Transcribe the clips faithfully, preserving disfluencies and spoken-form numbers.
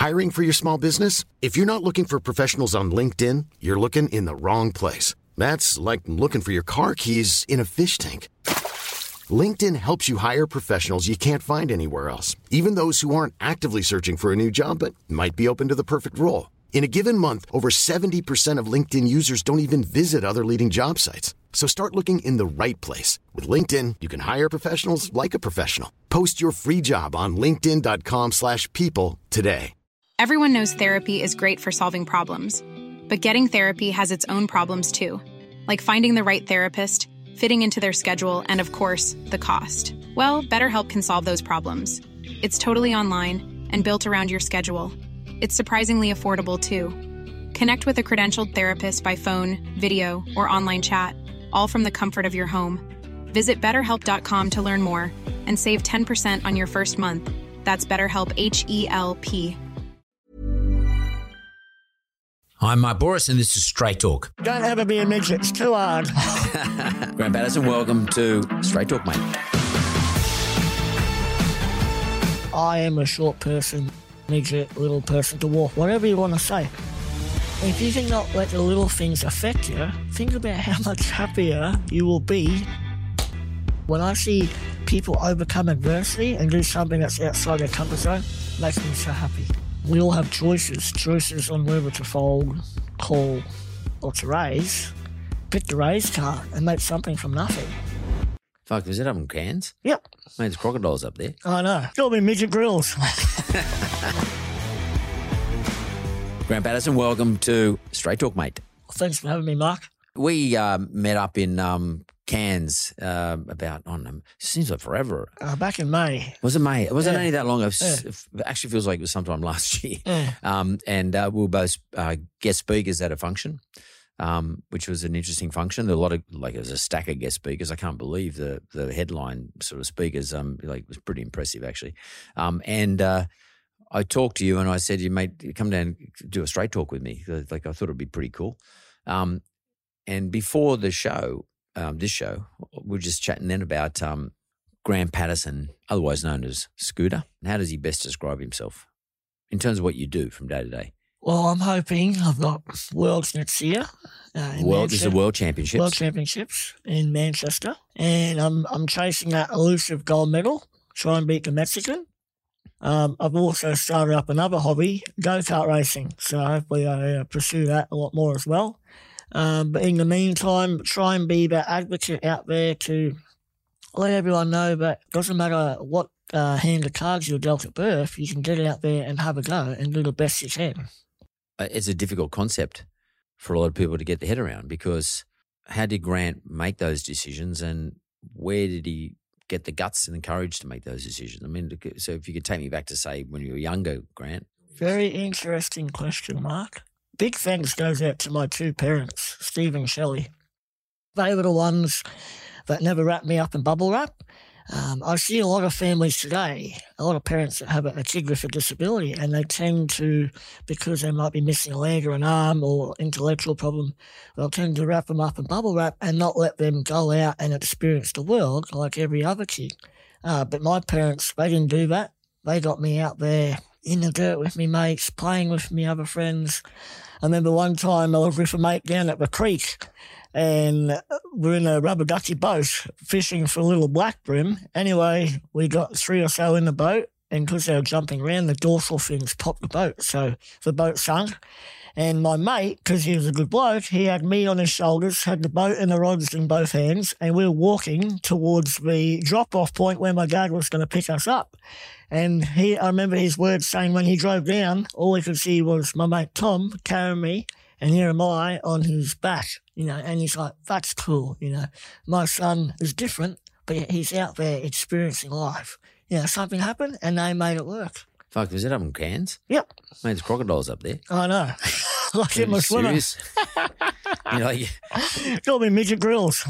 Hiring for your small business? If you're not looking for professionals on LinkedIn, you're looking in the wrong place. That's like looking for your car keys in a fish tank. LinkedIn helps you hire professionals you can't find anywhere else, even those who aren't actively searching for a new job but might be open to the perfect role. In a given month, over seventy percent of LinkedIn users don't even visit other leading job sites. So start looking in the right place. With LinkedIn, you can hire professionals like a professional. Post your free job on linkedin.com slash people today. Everyone knows therapy is great for solving problems, but getting therapy has its own problems too, like finding the right therapist, fitting into their schedule, and of course, the cost. Well, BetterHelp can solve those problems. It's totally online and built around your schedule. It's surprisingly affordable, too. Connect with a credentialed therapist by phone, video, or online chat, all from the comfort of your home. Visit better help dot com to learn more and save ten percent on your first month. That's BetterHelp, H E L P. I'm Mark Boris, and this is Straight Talk. Don't ever be a midget. It's too hard. Grant Patterson, welcome to Straight Talk, mate. I am a short person. Midget, little person, to walk, whatever you want to say. If you can not let the little things affect you, think about how much happier you will be. When I see people overcome adversity and do something that's outside their comfort zone, it makes me so happy. We all have choices, choices on whether to fold, call, or to raise. Pick the raise card and make something from nothing. Fuck, is it up in Cairns? Yep. Mate, there's crocodiles up there. I know. Got me midget grills. Grant Patterson, welcome to Straight Talk, mate. Thanks for having me, Mark. We uh, met up in um, Cairns uh, about, I don't know, it seems like forever. Uh, back in May. Was it May? It wasn't Yeah. only that long. It, Yeah. it actually feels like it was sometime last year. Yeah. Um, and uh, we were both uh, guest speakers at a function. Um, which was an interesting function. There were a lot of, like, it was a stack of guest speakers. I can't believe the the headline sort of speakers. Um, like, it was pretty impressive, actually. Um, and uh, I talked to you and I said, you mate, come down and do a straight talk with me. Like, I thought it'd be pretty cool. Um, and before the show, um, this show, we were just chatting then about um, Grant Patterson, otherwise known as Scooter. How does he best describe himself in terms of what you do from day to day? Well, I'm hoping I've got Worlds next year. Uh, in World, this is the Manchester. World Championships. World Championships in Manchester. And I'm I'm chasing that elusive gold medal, try and beat the Mexican. Um, I've also started up another hobby, go-kart racing. So hopefully I uh, pursue that a lot more as well. Um, but in the meantime, try and be that advocate out there to let everyone know that it doesn't matter what uh, hand of cards you're dealt at birth, you can get out there and have a go and do the best you can. It's a difficult concept for a lot of people to get their head around, because how did Grant make those decisions and where did he get the guts and the courage to make those decisions? I mean, so if you could take me back to, say, when you were younger, Grant. Very interesting question, Mark. Big thanks goes out to my two parents, Steve and Shelley. They were the ones that never wrapped me up in bubble wrap. Um, I see a lot of families today, a lot of parents that have a, a kid with a disability, and they tend to, because they might be missing a leg or an arm or intellectual problem, they'll tend to wrap them up in bubble wrap and not let them go out and experience the world like every other kid. Uh, but my parents, they didn't do that. They got me out there in the dirt with me mates, playing with me other friends. I remember one time I was with a mate down at the creek, and we're in a rubber ducky boat fishing for a little black brim. Anyway, we got three or so in the boat, and because they were jumping around, the dorsal fins popped the boat, so the boat sunk. And my mate, because he was a good bloke, he had me on his shoulders, had the boat and the rods in both hands, and we were walking towards the drop-off point where my dad was going to pick us up. And he, I remember his words saying when he drove down, all he could see was my mate Tom carrying me, and here am I on his back, you know, and he's like, that's cool, you know. My son is different, but he's out there experiencing life. You know, something happened and they made it work. Fuck, is it up in Cairns? Yep. Mate, there's crocodiles up there. I know. Like in my swimmer. You know, like, got me midget grills.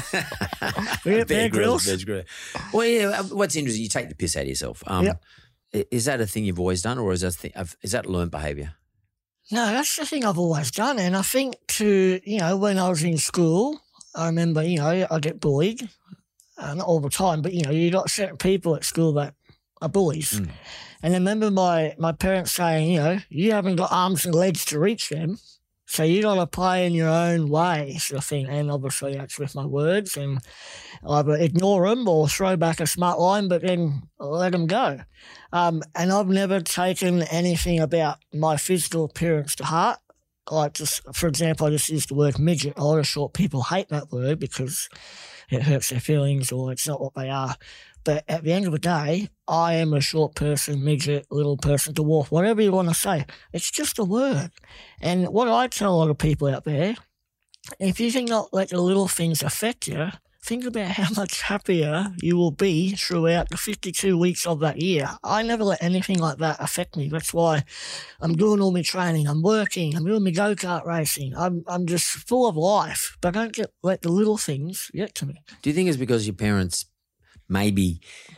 Yeah, bear grills. Bear grills. Well, yeah, what's interesting, you take the piss out of yourself. Um, Yep. Is that a thing you've always done, or is that, th- is that learned behaviour? No, that's the thing I've always done. And I think to, you know, when I was in school, I remember, you know, I get bullied. Uh, not all the time, but, you know, you got certain people at school that are bullies. Mm. And I remember my, my parents saying, you know, you haven't got arms and legs to reach them, so you got to play in your own way, sort of thing. And obviously that's with my words, and either ignore them or throw back a smart line, but then let them go. Um, and I've never taken anything about my physical appearance to heart. Like, just for example, I just used the word midget. A lot of short people hate that word because it hurts their feelings or it's not what they are. But at the end of the day, I am a short person, midget, little person, dwarf, whatever you want to say. It's just a word. And what I tell a lot of people out there, if you can not let the little things affect you, think about how much happier you will be throughout the fifty-two weeks of that year. I never let anything like that affect me. That's why I'm doing all my training. I'm working. I'm doing my go-kart racing. I'm I'm just full of life. But don't get, let the little things get to me. Do you think it's because your parents maybe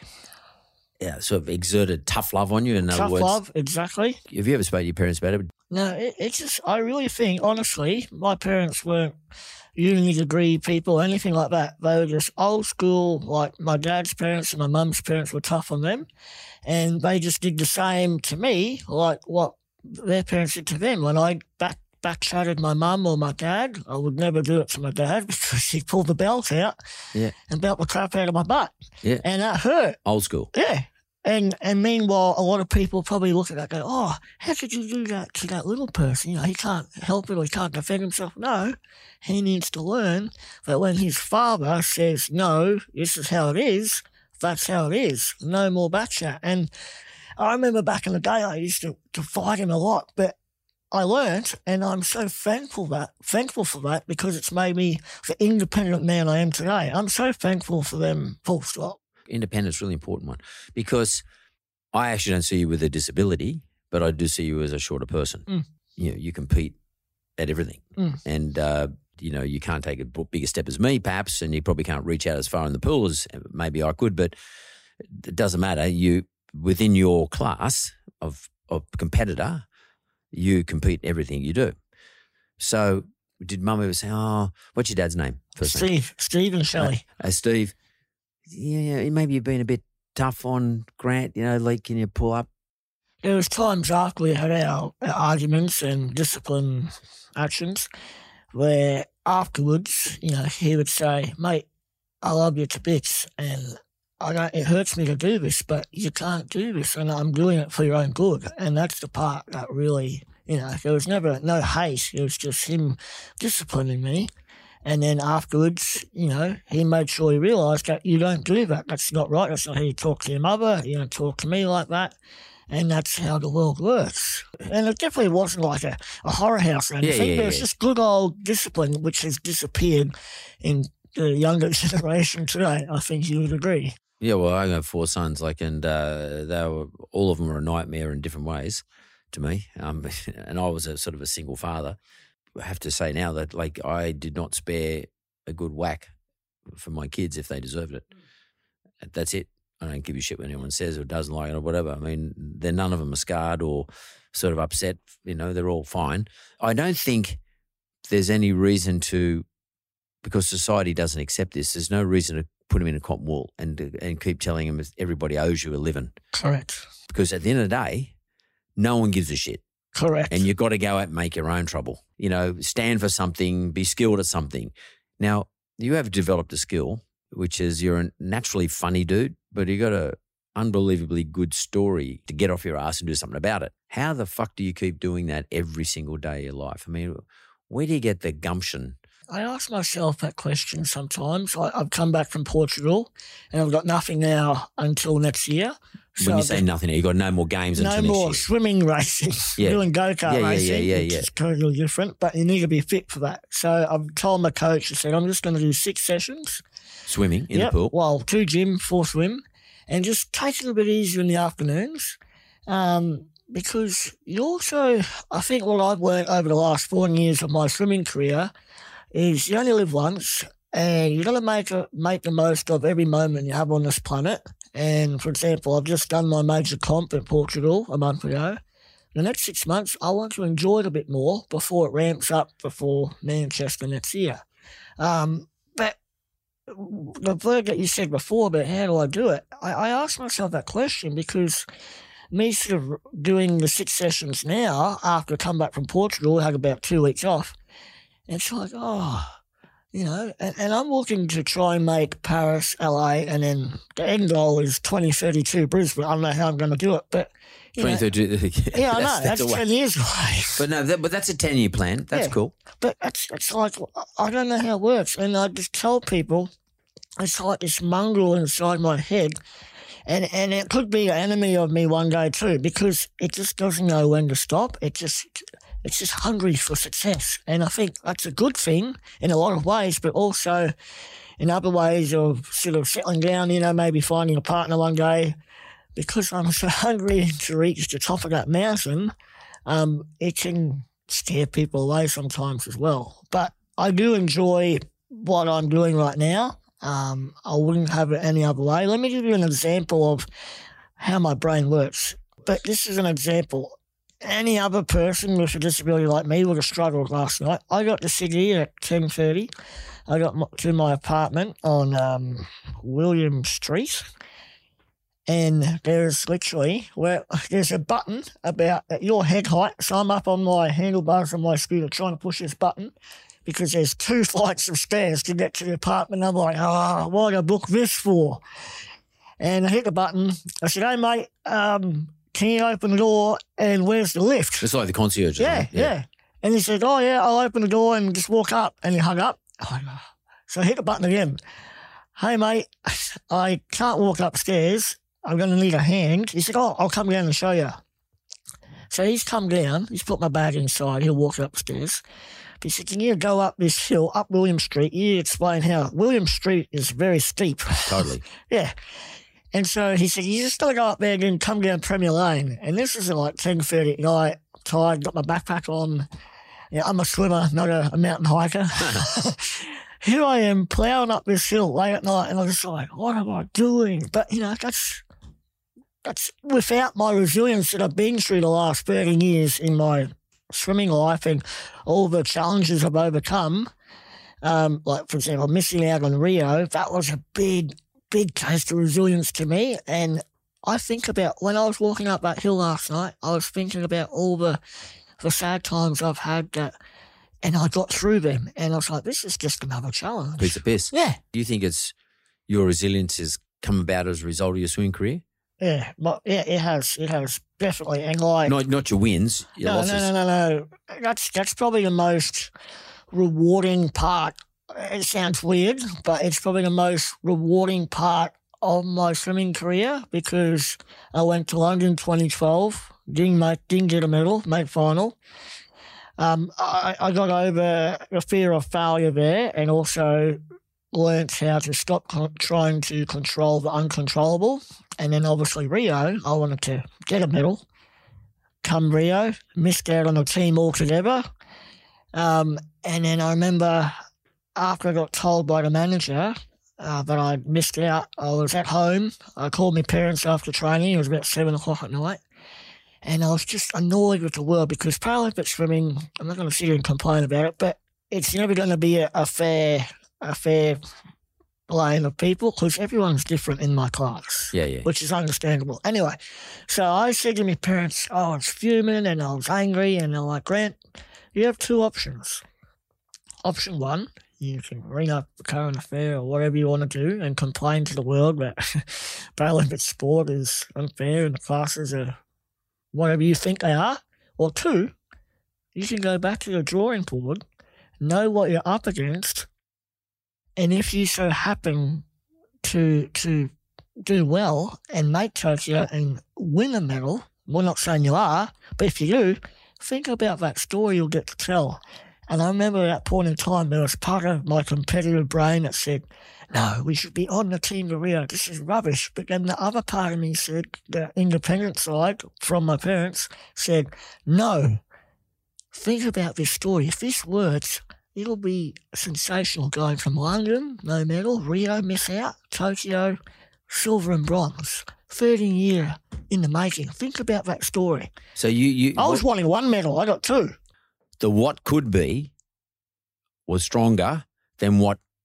yeah, sort of exerted tough love on you? In other Tough words, love, exactly. Have you ever spoken to your parents about it? No, it, it's just, I really think, honestly, my parents weren't uni degree people, anything like that. They were just old school, like my dad's parents and my mum's parents were tough on them. And they just did the same to me, like what their parents did to them. When I back back chatted my mum or my dad, I would never do it to my dad because he pulled the belt out yeah. and belt the crap out of my butt. Yeah. And that hurt. Old school. Yeah. And and meanwhile, a lot of people probably look at that and go, oh, how could you do that to that little person? You know, he can't help it or he can't defend himself. No, he needs to learn that when his father says, no, this is how it is, that's how it is. No more backchat. And I remember back in the day, I used to, to fight him a lot, but I learnt, and I'm so thankful that thankful for that because it's made me the independent man I am today. I'm so thankful for them, full stop. Independence is a really important one because I actually don't see you with a disability, but I do see you as a shorter person. Mm. You know, you compete at everything. Mm. And, uh, you know, you can't take a bigger step as me, perhaps, and you probably can't reach out as far in the pool as maybe I could, but it doesn't matter. You, within your class of, of competitor, you compete everything you do. So did Mum ever say, oh, what's your dad's name? First Steve, name? Steve and Shelley. Uh, uh, Steve, yeah, yeah, maybe you've been a bit tough on Grant, you know, like, can you pull up? There was times after we had our, our arguments and discipline actions where afterwards, you know, he would say, mate, I love you to bits and I don't, it hurts me to do this, but you can't do this and I'm doing it for your own good. And that's the part that really, you know, there was never no hate. It was just him disciplining me. And then afterwards, you know, he made sure he realised that you don't do that. That's not right. That's not how you talk to your mother. You don't talk to me like that. And that's how the world works. And it definitely wasn't like a, a horror house or anything. Yeah, yeah, It was yeah. just good old discipline, which has disappeared in the younger generation today. I think you would agree. Yeah, well, I have four sons, like, and uh, they were all of them were a nightmare in different ways to me. Um, and I was a sort of a single father. I have to say now that, like, I did not spare a good whack for my kids if they deserved it. That's it. I don't give a shit what anyone says or doesn't like it or whatever. I mean, they're none of them are scarred or sort of upset. You know, they're all fine. I don't think there's any reason to, because society doesn't accept this, there's no reason to put them in a cotton wool and and keep telling them everybody owes you a living. Correct. Because at the end of the day, no one gives a shit. Correct. And you've got to go out and make your own trouble. You know, stand for something, be skilled at something. Now, you have developed a skill, which is you're a naturally funny dude, but you got a unbelievably good story to get off your ass and do something about it. How the fuck do you keep doing that every single day of your life? I mean, where do you get the gumption? I ask myself that question sometimes. I, I've come back from Portugal and I've got nothing now until next year. So When you I've say been- nothing, you've got no more games no until more next year. swimming racing, Yeah. doing go-kart Yeah, yeah, racing, yeah, yeah, which yeah. is totally different, but you need to be fit for that. So I've told my coach, I said, I'm just going to do six sessions. Swimming in Yep. the pool. Well, two gym, four swim, and just take it a bit easier in the afternoons. Um, because you also, I think what I've learned over the last four years of my swimming career is you only live once and you've got to make, a, make the most of every moment you have on this planet. And, for example, I've just done my major comp in Portugal a month ago. The next six months, I want to enjoy it a bit more before it ramps up before Manchester next year. Um, but the word that you said before about how do I do it, I, I asked myself that question because me sort of doing the six sessions now after I come back from Portugal, I had about two weeks off. And it's like, oh, you know, and, and I'm looking to try and make Paris, L A, and then the end goal is twenty thirty-two Brisbane. I don't know how I'm going to do it, but twenty thirty-two Yeah, yeah, I know. That's, that's ten years away. But no, that, but that's a ten-year plan. That's yeah, cool. But it's, it's like, I don't know how it works. And I just tell people, it's like this mongrel inside my head. And and it could be an enemy of me one day too, because it just doesn't know when to stop. It just it's just hungry for success. And I think that's a good thing in a lot of ways, but also in other ways of sort of settling down, you know, maybe finding a partner one day. Because I'm so hungry to reach the top of that mountain, um, it can scare people away sometimes as well. But I do enjoy what I'm doing right now. Um, I wouldn't have it any other way. Let me give you an example of how my brain works. But this is an example. Any other person with a disability like me would have struggled last night. I got to Sydney at ten thirty. I got to my apartment on um, William Street. And there's literally, where there's a button about at your head height. So I'm up on my handlebars on my scooter trying to push this button, because there's two flights of stairs to get to the apartment. I'm like, oh, what did I book this for? And I hit the button. I said, hey, mate, um, can you open the door and where's the lift? It's like the concierge. Yeah, yeah, yeah. And he said, oh, yeah, I'll open the door and just walk up. And he hung up. So I hit the button again. Hey, mate, I can't walk upstairs. I'm going to need a hand. He said, oh, I'll come down and show you. So he's come down. He's put my bag inside. He'll walk upstairs. He said, can you go up this hill, up William Street? You explain how William Street is very steep. Totally. Yeah. And so he said, you just got to go up there and then come down Premier Lane. And this is at like ten thirty at night, tired, got my backpack on. Yeah, I'm a swimmer, not a, a mountain hiker. Here I am ploughing up this hill late at night, and I'm just like, what am I doing? But, you know, that's that's without my resilience that I've been through the last thirty years in my swimming life and all the challenges I've overcome, um, like, for example, missing out on Rio, that was a big, big taste of resilience to me. And I think about when I was walking up that hill last night, I was thinking about all the, the sad times I've had that, and I got through them. And I was like, this is just another challenge. Piece of piss. Yeah. Do you think it's your resilience has come about as a result of your swimming career? Yeah, but yeah, it has. It has, definitely. And like, Not not your wins, your no, losses. no, no, no, no. That's that's probably the most rewarding part. It sounds weird, but it's probably the most rewarding part of my swimming career, because I went to London twenty twelve, didn't make, didn't get a medal, made final. Um, I, I got over the fear of failure there, and also learnt how to stop con- trying to control the uncontrollable. And then obviously Rio, I wanted to get a medal. Come Rio, missed out on the team altogether. Um, and then I remember after I got told by the manager uh, that I missed out, I was at home. I called my parents after training. It was about seven o'clock at night. And I was just annoyed with the world, because Paralympic swimming, I'm not going to sit here and complain about it, but it's never going to be a, a fair a fair lane of people, because everyone's different in my class. Yeah, yeah. Which is understandable. Anyway, so I said to my parents, oh, I was fuming and I was angry, and they're like, Grant, you have two options. Option one, you can ring up the current affair or whatever you want to do and complain to the world that Paralympic sport is unfair and the classes are whatever you think they are. Or two, you can go back to the drawing board, know what you're up against, and if you so happen to to do well and make Tokyo and win a medal, we're not saying you are, but if you do, think about that story you'll get to tell. And I remember at that point in time, there was part of my competitive brain that said, no, we should be on the team to Rio. This is rubbish. But then the other part of me said, the independent side from my parents said, no, think about this story. If this works, it'll be sensational going from London, no medal, Rio, miss out, Tokyo, silver and bronze. thirteen year in the making. Think about that story. So you... you I was what, wanting one medal. I got two. The what could be was stronger than what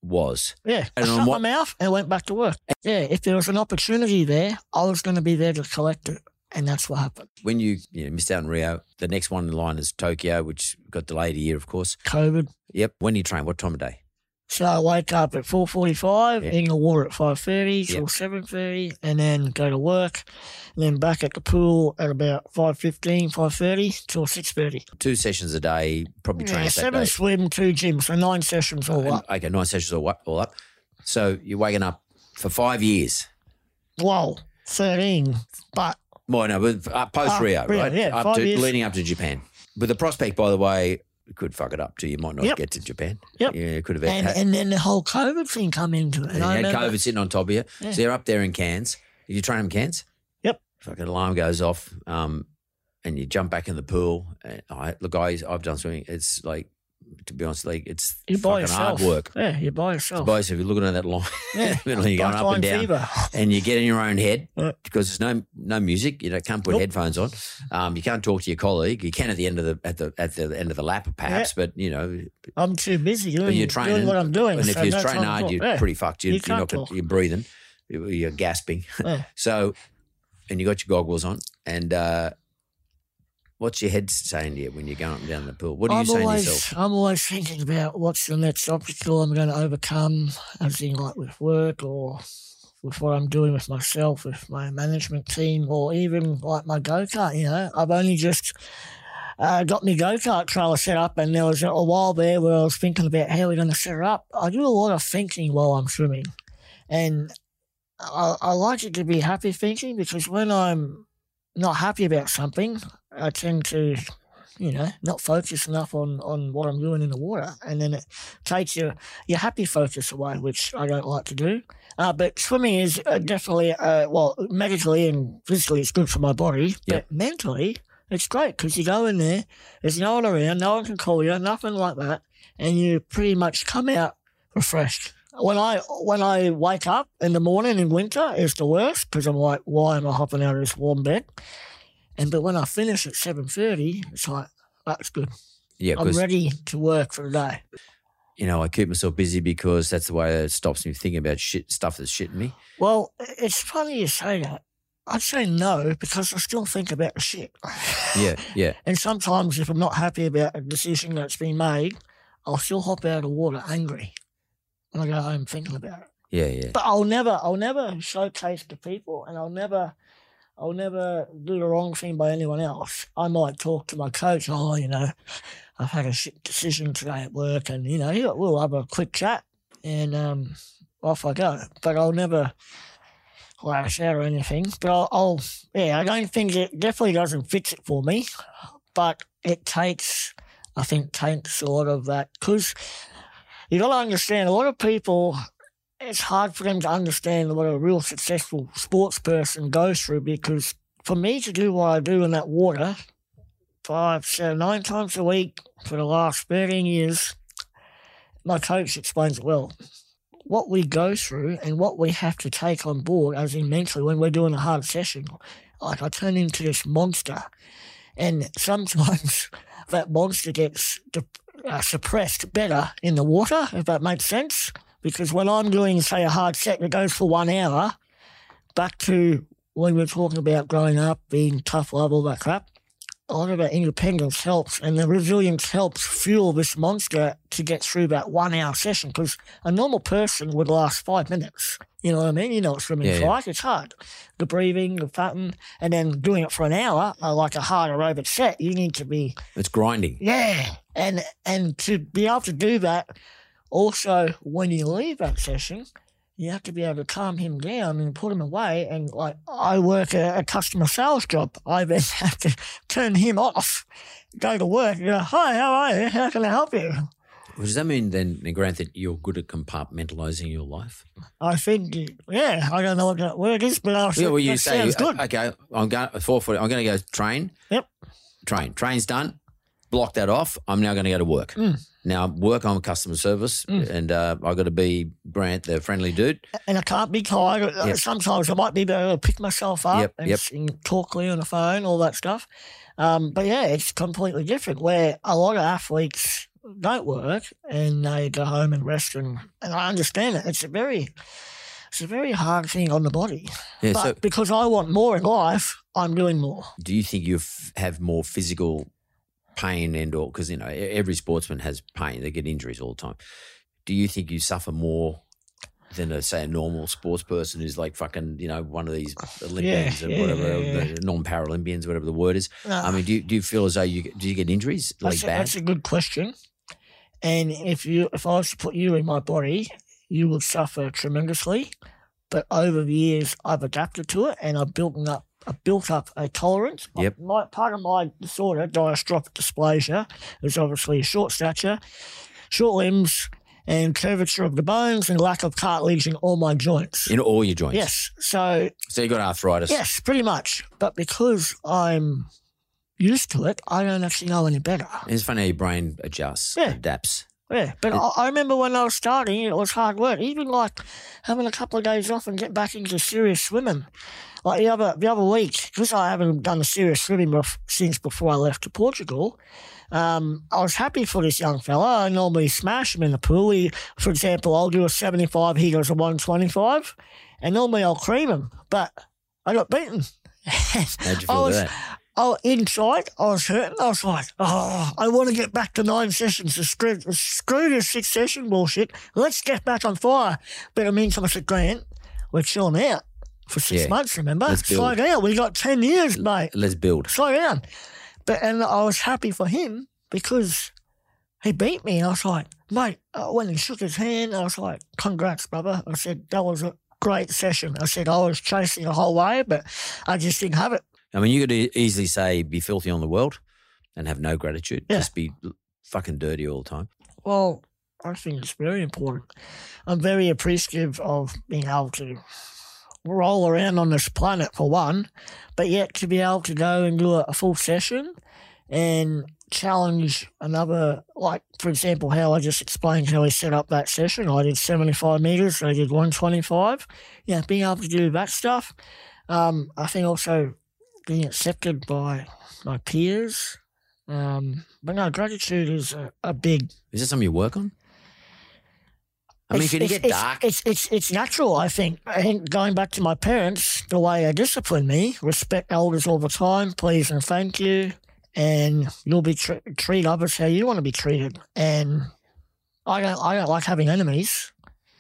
was. Yeah, I And on shut what- my mouth and went back to work. Yeah, if there was an opportunity there, I was going to be there to collect it, and that's what happened. When you, you know, missed out on Rio, the next one in line is Tokyo, which got delayed a year, of course. COVID. Yep. When do you train? What time of day? So I wake up at four forty-five, Yeah. in the water at five thirty till Yep. seven thirty, and then go to work, and then back at the pool at about five fifteen, five thirty till six thirty. Two sessions a day, probably train Yeah, that seven day. swim, two gyms, so nine sessions all And- up. Okay, nine sessions all up, all up. So you're waking up for five years. Whoa, thirteen, but Well, no, but uh, post Ah, Rio, Rio, right? yeah, up five to years. leading up to Japan. With the prospect, by the way, you could fuck it up too. You might not Yep. get to Japan. Yep. Yeah, you could have and, had, and then the whole COVID thing come into it. and I you had remember- COVID sitting on top of you. Yeah. So you're up there in Cairns. Did you train in Cairns? Yep. Fucking alarm goes off, um, and you jump back in the pool. And I, look, guys, I've done swimming. It's like, to be honest, like it's You by fucking hard yourself. work. Yeah, you by yourself. Both, if you're looking at that line, Yeah. you're going up Black and down, line fever. and you get in your own head Yeah. because there's no no music. You know, can't put Nope. headphones on. Um, you can't talk to your colleague. You can at the end of the at the at the end of the lap, perhaps. But you know, I'm too busy doing, when you're training, doing what I'm doing. and if so you're no training time to hard, talk. you're Yeah. pretty fucked. You're, You you're not can't gonna, talk. you're breathing, you're you're gasping. Yeah. So, and you got your goggles on, and uh, what's your head saying to you when you're going up and down the pool? What are you I'm saying always, to yourself? I'm always thinking about what's the next obstacle I'm going to overcome, as in like with work or with what I'm doing with myself, with my management team, or even like my go-kart, you know. I've only just uh, got my go-kart trailer set up, and there was a while there where I was thinking about how we're going to set it up. I do a lot of thinking while I'm swimming, and I, I like it to be happy thinking, because when I'm not happy about something, I tend to, you know, not focus enough on, on what I'm doing in the water, and then it takes your, your happy focus away, which I don't like to do. Uh, but swimming is uh, definitely, uh, well, medically and physically it's good for my body, Yep. but mentally it's great, because you go in there, there's no one around, no one can call you, nothing like that, and you pretty much come out refreshed. When I when I wake up in the morning in winter, it's the worst, because I'm like, why am I hopping out of this warm bed? And but when I finish at seven thirty, it's like, that's good. Yeah, I'm because ready to work for the day. you know I keep myself busy because that's the way it stops me thinking about shit stuff that's shitting me. Well, it's funny you say that. I'd say no, because I still think about the shit. Yeah, yeah. And sometimes if I'm not happy about a decision that's been made, I'll still hop out of the water angry. And I go home thinking about it. Yeah, yeah. But I'll never, I'll never showcase to people, and I'll never, I'll never do the wrong thing by anyone else. I might talk to my coach. Oh, you know, I've had a shit decision today at work, and you know, he'll- we'll have a quick chat, and um, off I go. But I'll never lash out or anything. But I'll, I'll, yeah, I don't think it definitely doesn't fix it for me, but it takes, I think, takes a lot of that, because you got to understand, a lot of people, it's hard for them to understand what a real successful sports person goes through, because for me to do what I do in that water five, seven, nine times a week for the last thirteen years, my coach explains it well. What we go through and what we have to take on board, as in mentally, when we're doing a hard session, like I turn into this monster, and sometimes that monster gets de- uh, suppressed better in the water, if that makes sense. Because when I'm doing, say, a hard set that goes for one hour, back to when we were talking about growing up, being tough love, all that crap, a lot of that independence helps, and the resilience helps fuel this monster to get through that one-hour session, because a normal person would last five minutes. You know what I mean? You know what swimming's Yeah, yeah. like. It's hard. The breathing, the fatting, and then doing it for an hour, uh, like a hard aerobic set, you need to be It's grinding. yeah, and and to be able to do that, also when you leave that session, you have to be able to calm him down and put him away. And like I work a, a customer sales job, I then have to turn him off, go to work, and go, hi, how are you? How can I help you? Well, does that mean then, Grant, that you're good at compartmentalising your life? I think, yeah, I don't know what that word is, but I Yeah, well, you that say, sounds good. okay, I'm going four foot. I'm going to go train. Yep. Train. Train's done. Block that off. I'm now going to go to work. Mm. Now, work on customer service, Mm. and uh, I've got to be Grant, the friendly dude. And I can't be tired. Yep. Sometimes I might be able to pick myself up Yep, and, yep. s- and talk clear on the phone, all that stuff. Um, but yeah, it's completely different. Where a lot of athletes, don't work and they go home and rest. And, and I understand it. It's a very it's a very hard thing on the body. Yeah, but so because I want more in life, I'm doing more. do you think you f- have more physical pain and or because, you know, e- every sportsman has pain. They get injuries all the time. Do you think you suffer more than, a, say, a normal sports person who's like fucking, you know, one of these Olympians Yeah, or yeah, whatever, yeah, yeah. the non-Paralympians, whatever the word is? No. I mean, do you, do you feel as though you get- do you get injuries like That's a, bad? that's a good question. And if you, if I was to put you in my body, you would suffer tremendously. But over the years, I've adapted to it, and I've built up, I've built up a tolerance. Yep. My, part of my disorder, diastrophic dysplasia, is obviously short stature, short limbs, and curvature of the bones, and lack of cartilage in all my joints. In all your joints? Yes. So So you got arthritis? yes, pretty much. But because I'm used to it, I don't actually know any better. It's funny how your brain adjusts, Yeah. adapts. Yeah, but I, I remember when I was starting, it was hard work. Even like having a couple of days off and get back into serious swimming. Like the other the other week, because I haven't done a serious swimming bef- since before I left to Portugal, um, I was happy for this young fella. I normally smash him in the pool. He, for example, I'll do a seventy-five, he does a one twenty-five, and normally I'll cream him, but I got beaten. How'd you feel I was, with that? Oh, inside, I was hurting. I was like, oh, I want to get back to nine sessions. Screw, screw this six session bullshit. Let's get back on fire. But in the meantime, I said, Grant, we're chilling out for six Yeah. months, remember? Let's build. Slow down. We got ten years, mate. Let's build. Slow down. But and I was happy for him because he beat me. And I was like, mate, I went and shook his hand. I was like, congrats, brother. I said, that was a great session. I said, I was chasing the whole way, but I just didn't have it. I mean, you could e- easily say be filthy on the world and have no gratitude. Yeah. Just be fucking dirty all the time. Well, I think it's very important. I'm very appreciative of being able to roll around on this planet for one, but yet to be able to go and do a, a full session and challenge another, like, for example, how I just explained how we set up that session. I did seventy-five metres, I did one twenty-five. Yeah, being able to do that stuff. Um, I think also being accepted by my peers. Um, but no, gratitude is a, a big... Is that something you work on? I mean, It's- can you it's- get it's- dark? It's, it's it's natural, I think. I think going back to my parents, the way they discipline me, respect elders all the time, please and thank you, and you'll be tre- treat others how you want to be treated. And I don't I don't like having enemies.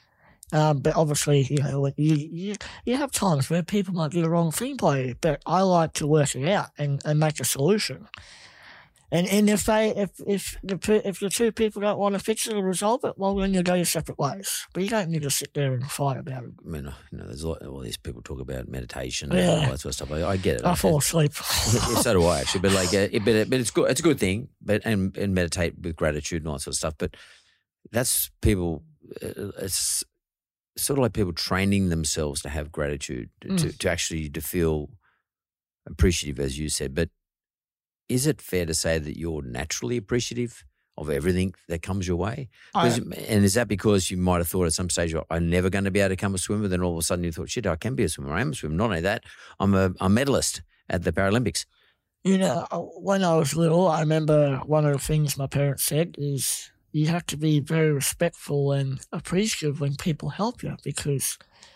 Um, but obviously, you know, when you, you you have times where people might do the wrong thing by you. But I like to work it out and, and make a solution. And and if they if if the pe- if the two people don't want to fix it or resolve it, well then you go your separate ways. But you don't need to sit there and fight about it. I mean, you know, there's a lot, all these people talk about meditation Yeah. and all that sort of stuff. I, I get it. I fall asleep. Yeah, so do I actually, but like, uh, it, but, but it's good. It's a good thing, but and and meditate with gratitude and all that sort of stuff. But that's people. Uh, it's sort of like people training themselves to have gratitude, to, Mm. to to actually to feel appreciative, as you said. But is it fair to say that you're naturally appreciative of everything that comes your way? I- 'Cause- and is that because you might have thought at some stage, I'm never going to be able to become a swimmer? Then all of a sudden you thought, shit, I can be a swimmer. I am a swimmer. Not only that, I'm a, a medalist at the Paralympics. You know, when I was little, I remember one of the things my parents said is you have to be very respectful and appreciative when people help you, because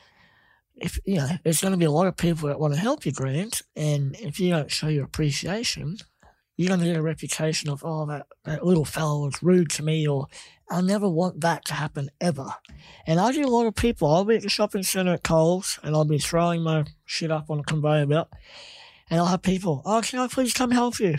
if you know, there's going to be a lot of people that want to help you, Grant, and if you don't show your appreciation, you're going to get a reputation of, oh, that, that little fellow was rude to me, or I never want that to happen ever. And I do a lot of people. I'll be at the shopping centre at Coles and I'll be throwing my shit up on a conveyor belt, and I'll have people, oh, can I please come help you?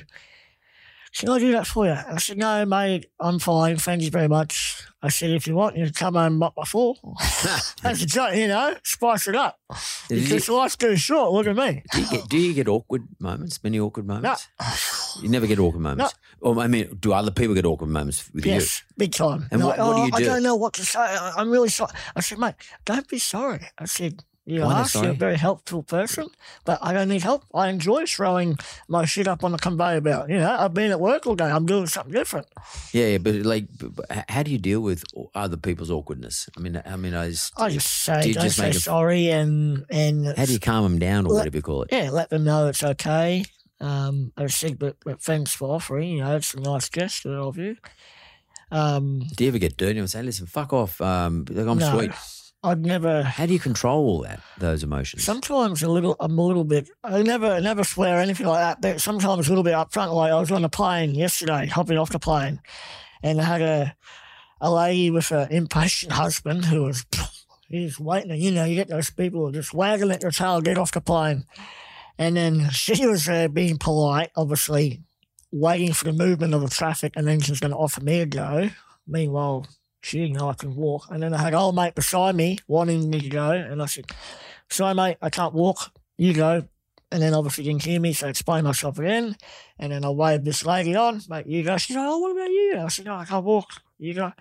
Can I do that for you? I said, no, mate, I'm fine. Thank you very much. I said, if you want, you can come home and mop my floor. That's a joke, you know, spice it up. Did you- Because life's too short. Look at me. Do you get, do you get awkward moments? Many awkward moments? You never get awkward moments. Or I mean, do other people get awkward moments with Yes, big time. And what- Like, what do oh, you do? I don't know what to say. I- I'm really sorry. I said, mate, don't be sorry. I said, you Why not asked, you're sorry? a very helpful person, but I don't need help. I enjoy throwing my shit up on the conveyor belt. You know, I've been at work all day. I'm doing something different. you? Yeah, yeah, but like, but, but h- how do you deal with other people's awkwardness? I mean, I mean, I just, I just say, Do you don't just say make a- sorry, and and how do you calm them down, or Let- whatever you call it? yeah, let them know it's okay. Um, I said, but, but thanks for offering. You know, it's a nice gesture of you. Um, Do you ever get dirty and say, listen, fuck off, um, I'm no, sweet? I'd never. How do you control all that, those emotions? Sometimes a little, I'm a little bit, I never never swear or anything like that, but sometimes a little bit upfront. Like I was on a plane yesterday, hopping off the plane, and I had a, a lady with an impatient husband who was, he was waiting. You know, you get those people who are just wagging at their tail, get off the plane. And then she was uh, being polite, obviously, waiting for the movement of the traffic, and then she was going to offer me a go. Meanwhile, she didn't know I can walk. And then I had old mate beside me wanting me to go, and I said, sorry, mate, I can't walk. You go. And then obviously didn't hear me, so I explained myself again. And then I waved this lady on, mate, you go. She's like, oh, what about you? I said, no, I can't walk. You go.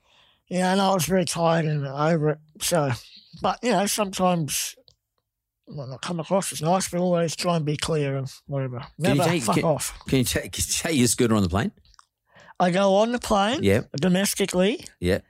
Yeah, and I was very tired and over it. So, but, you know, sometimes well, I come across as nice, but always try and be clear and whatever. Never can you take, fuck can, off. Can you, take, can you take your scooter on the plane? I go on the plane, yeah, domestically, yeah,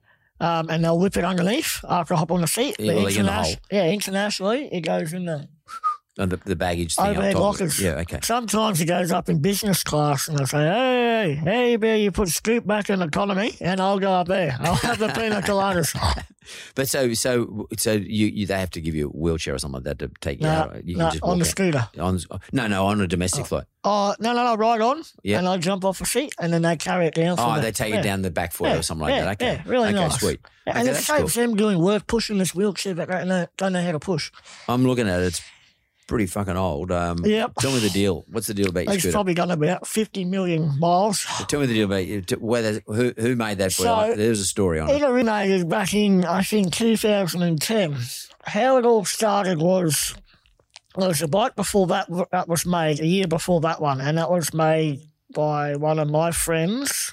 um, and they'll whip it underneath after I hop on the seat. Yeah, But like in the hole. Yeah, internationally, it goes in the on the, the baggage thing. overhead up top. lockers. Yeah, okay. Sometimes it goes up in business class, and I say, hey, hey, bear, you put Scoop back in economy, and I'll go up there. I'll have the pina coladas. But so, so, so you, you, they have to give you a wheelchair or something like that to take you No, out. You no, can just walk on the out. scooter. On, no, no, on a domestic flight. Oh, no, no, no, right on, Yeah. and I jump off the seat, and then they carry it down. Oh, from they the, take yeah. it down the back foot Yeah, or something like yeah, that. Okay, yeah, really okay, nice. sweet. Yeah, Okay, and it that's saves cool. them doing work, pushing this wheelchair that don't know, don't know how to push. I'm looking at it. It's pretty fucking old. Um, Yep. Tell me the deal. What's the deal about your It's scooter? probably done about fifty million miles. Tell me the deal about you. t- Whether who who made that for So- you? There's a story on It it. originated back in, I think, two thousand ten. How it all started was there was a bike before that that was made, a year before that one, and that was made by one of my friends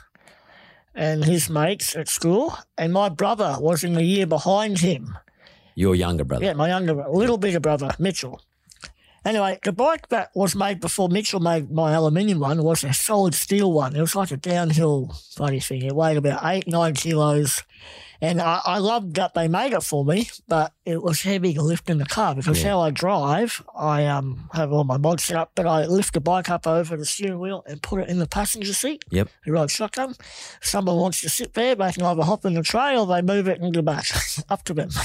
and his mates at school, and my brother was in the year behind him. Your younger brother. Yeah, my younger, brother, little bigger brother, Mitchell. Anyway, the bike that was made before Mitchell made my aluminium one was a solid steel one. It was like a downhill bloody thing. It weighed about eight, nine kilos. And I, I loved that they made it for me, but it was heavy to lift in the car because Yeah. how I drive, I um have all my mods set up, but I lift the bike up over the steering wheel and put it in the passenger seat. Yep. You ride shotgun. Someone wants to sit there, they can either hop in the tray or they move it into the back. Up to them.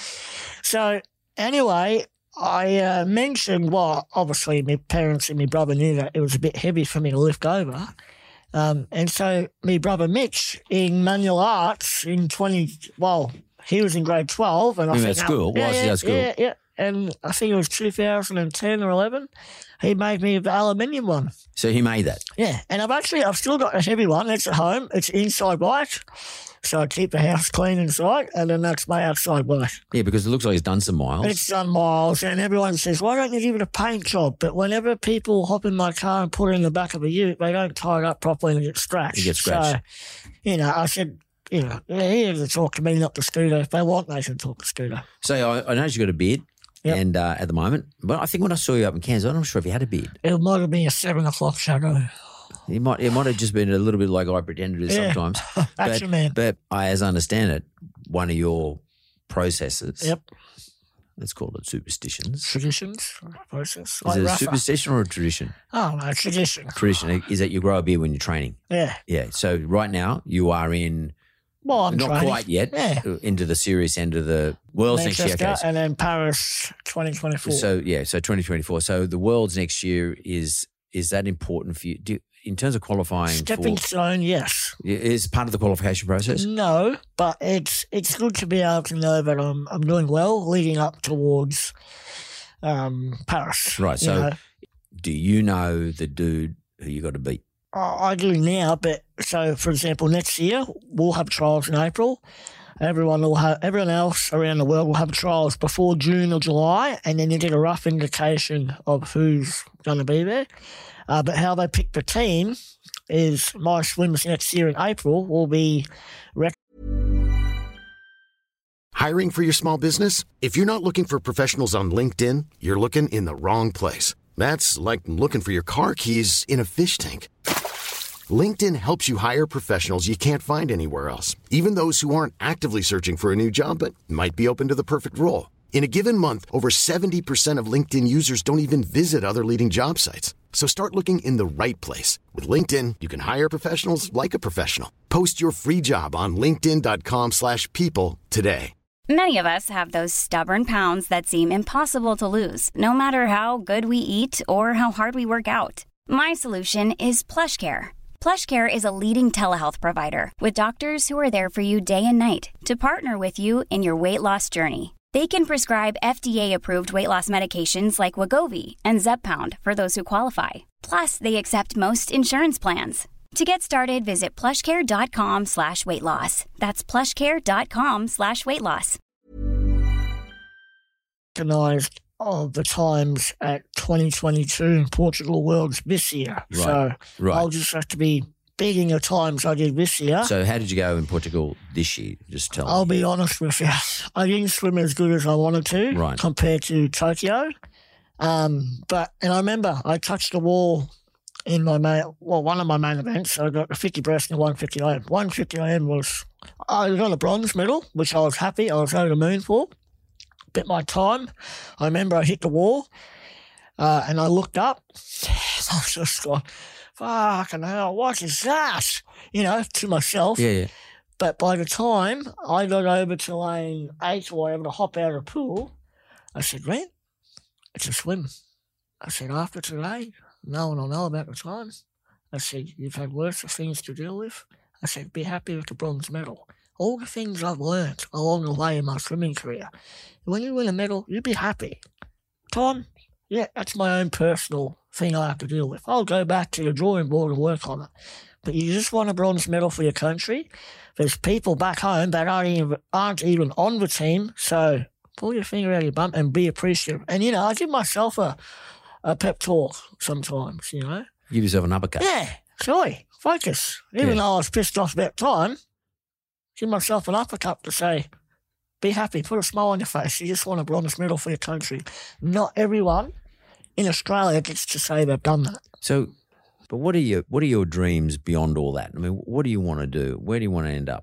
So anyway, I uh, mentioned, well, obviously my parents and my brother knew that it was a bit heavy for me to lift over. Um, and so my brother Mitch in manual arts in twenty, well, he was in grade twelve. And I You think at school? Yeah, Whilst he yeah, at school? yeah, yeah. And I think it was two thousand ten or eleven. He made me the aluminium one. So he made that. Yeah, and I've actually, I've still got a heavy one. It's at home. It's inside bike. So I keep the house clean inside, and then that's my outside bike. Yeah, because it looks like he's done some miles. It's done miles, and everyone says, why don't you give it a paint job? But whenever people hop in my car and put it in the back of a ute, they don't tie it up properly and it gets scratched. It gets scratched. So, you know, I said, you know, they're here to talk to me, not the scooter. If they want, they should talk to scooter. So I, I noticed you got a beard. Yep. And uh, at the moment, but I think when I saw you up in Kansas, I'm not sure if you had a beard. It might have been a seven o'clock shadow. It might, it might have just been a little bit like I pretended to Yeah. sometimes. That's but, your man. But I, as I understand it, one of your processes, Yep. let's call it superstitions. Traditions, process. Is Like it a Rafa. superstition or a tradition? Oh, no, tradition. Tradition is that you grow a beard when you're training. Yeah. Yeah. So right now you are in, Well, I'm not training. quite yet, Yeah. into the serious end of the World's next year. Manchester, Okay. and then Paris twenty twenty-four. So yeah, so twenty twenty-four. So the World's next year is is that important for you? Do, in terms of qualifying, Stepping for, stone, yes. is part of the qualification process. No, but it's it's good to be able to know that I'm I'm doing well leading up towards um, Paris. Right. you So know. do you know the dude who you got to beat? I I do now, but so for example, next year we'll have trials in April. Everyone will have everyone else around the world will have trials before June or July, and then you get a rough indication of who's going to be there. Uh, but how they pick the team is my swims next year in April will be Hiring for your small business? If you're not looking for professionals on LinkedIn, you're looking in the wrong place. That's like looking for your car keys in a fish tank. LinkedIn helps you hire professionals you can't find anywhere else, even those who aren't actively searching for a new job but might be open to the perfect role. In a given month, over seventy percent of LinkedIn users don't even visit other leading job sites. So start looking in the right place. With LinkedIn, you can hire professionals like a professional. Post your free job on linkedin dot com slash people today. Many of us have those stubborn pounds that seem impossible to lose, no matter how good we eat or how hard we work out. My solution is PlushCare. PlushCare is a leading telehealth provider with doctors who are there for you day and night to partner with you in your weight loss journey. They can prescribe F D A-approved weight loss medications like Wegovy and Zepbound for those who qualify. Plus, they accept most insurance plans. To get started, visit plushcare.com slash weight loss. That's plushcare.com slash weight loss. Organised of the times at twenty twenty-two in Portugal Worlds this year. Right, so right. I'll just have to be beating the times I did this year. So how did you go in Portugal this year? Just tell I'll me. be honest with you. I didn't swim as good as I wanted to Right. compared to Tokyo. Um, but and I remember I touched the wall in my main, well, one of my main events. So I got the fifty breast and one fifty I M. one fifty I M was, I got a bronze medal, which I was happy. I was over the moon for. Bit my time. I remember I hit the wall uh, and I looked up. I was just going, fucking hell, what is that? You know, to myself. Yeah, yeah. But by the time I got over to lane eight or whatever to hop out of the pool, I said, Grant, it's a swim. I said, after today, no one will know about the time. I said, you've had worse things to deal with. I said, be happy with the bronze medal. All the things I've learned along the way in my swimming career. When you win a medal, you be happy. Time, yeah, that's my own personal thing I have to deal with. I'll go back to the drawing board and work on it. But you just want a bronze medal for your country. There's people back home that aren't even, aren't even on the team, so pull your finger out of your bum and be appreciative. And, you know, I give myself a, a pep talk sometimes, you know. Give yourself an uppercut. Yeah, sorry, focus. Even Yeah. though I was pissed off about time, give myself an uppercut to say, be happy, put a smile on your face. You just want a bronze medal for your country. Not everyone in Australia gets to say they've done that. So, but what are your what are your dreams beyond all that? I mean, what do you want to do? Where do you want to end up?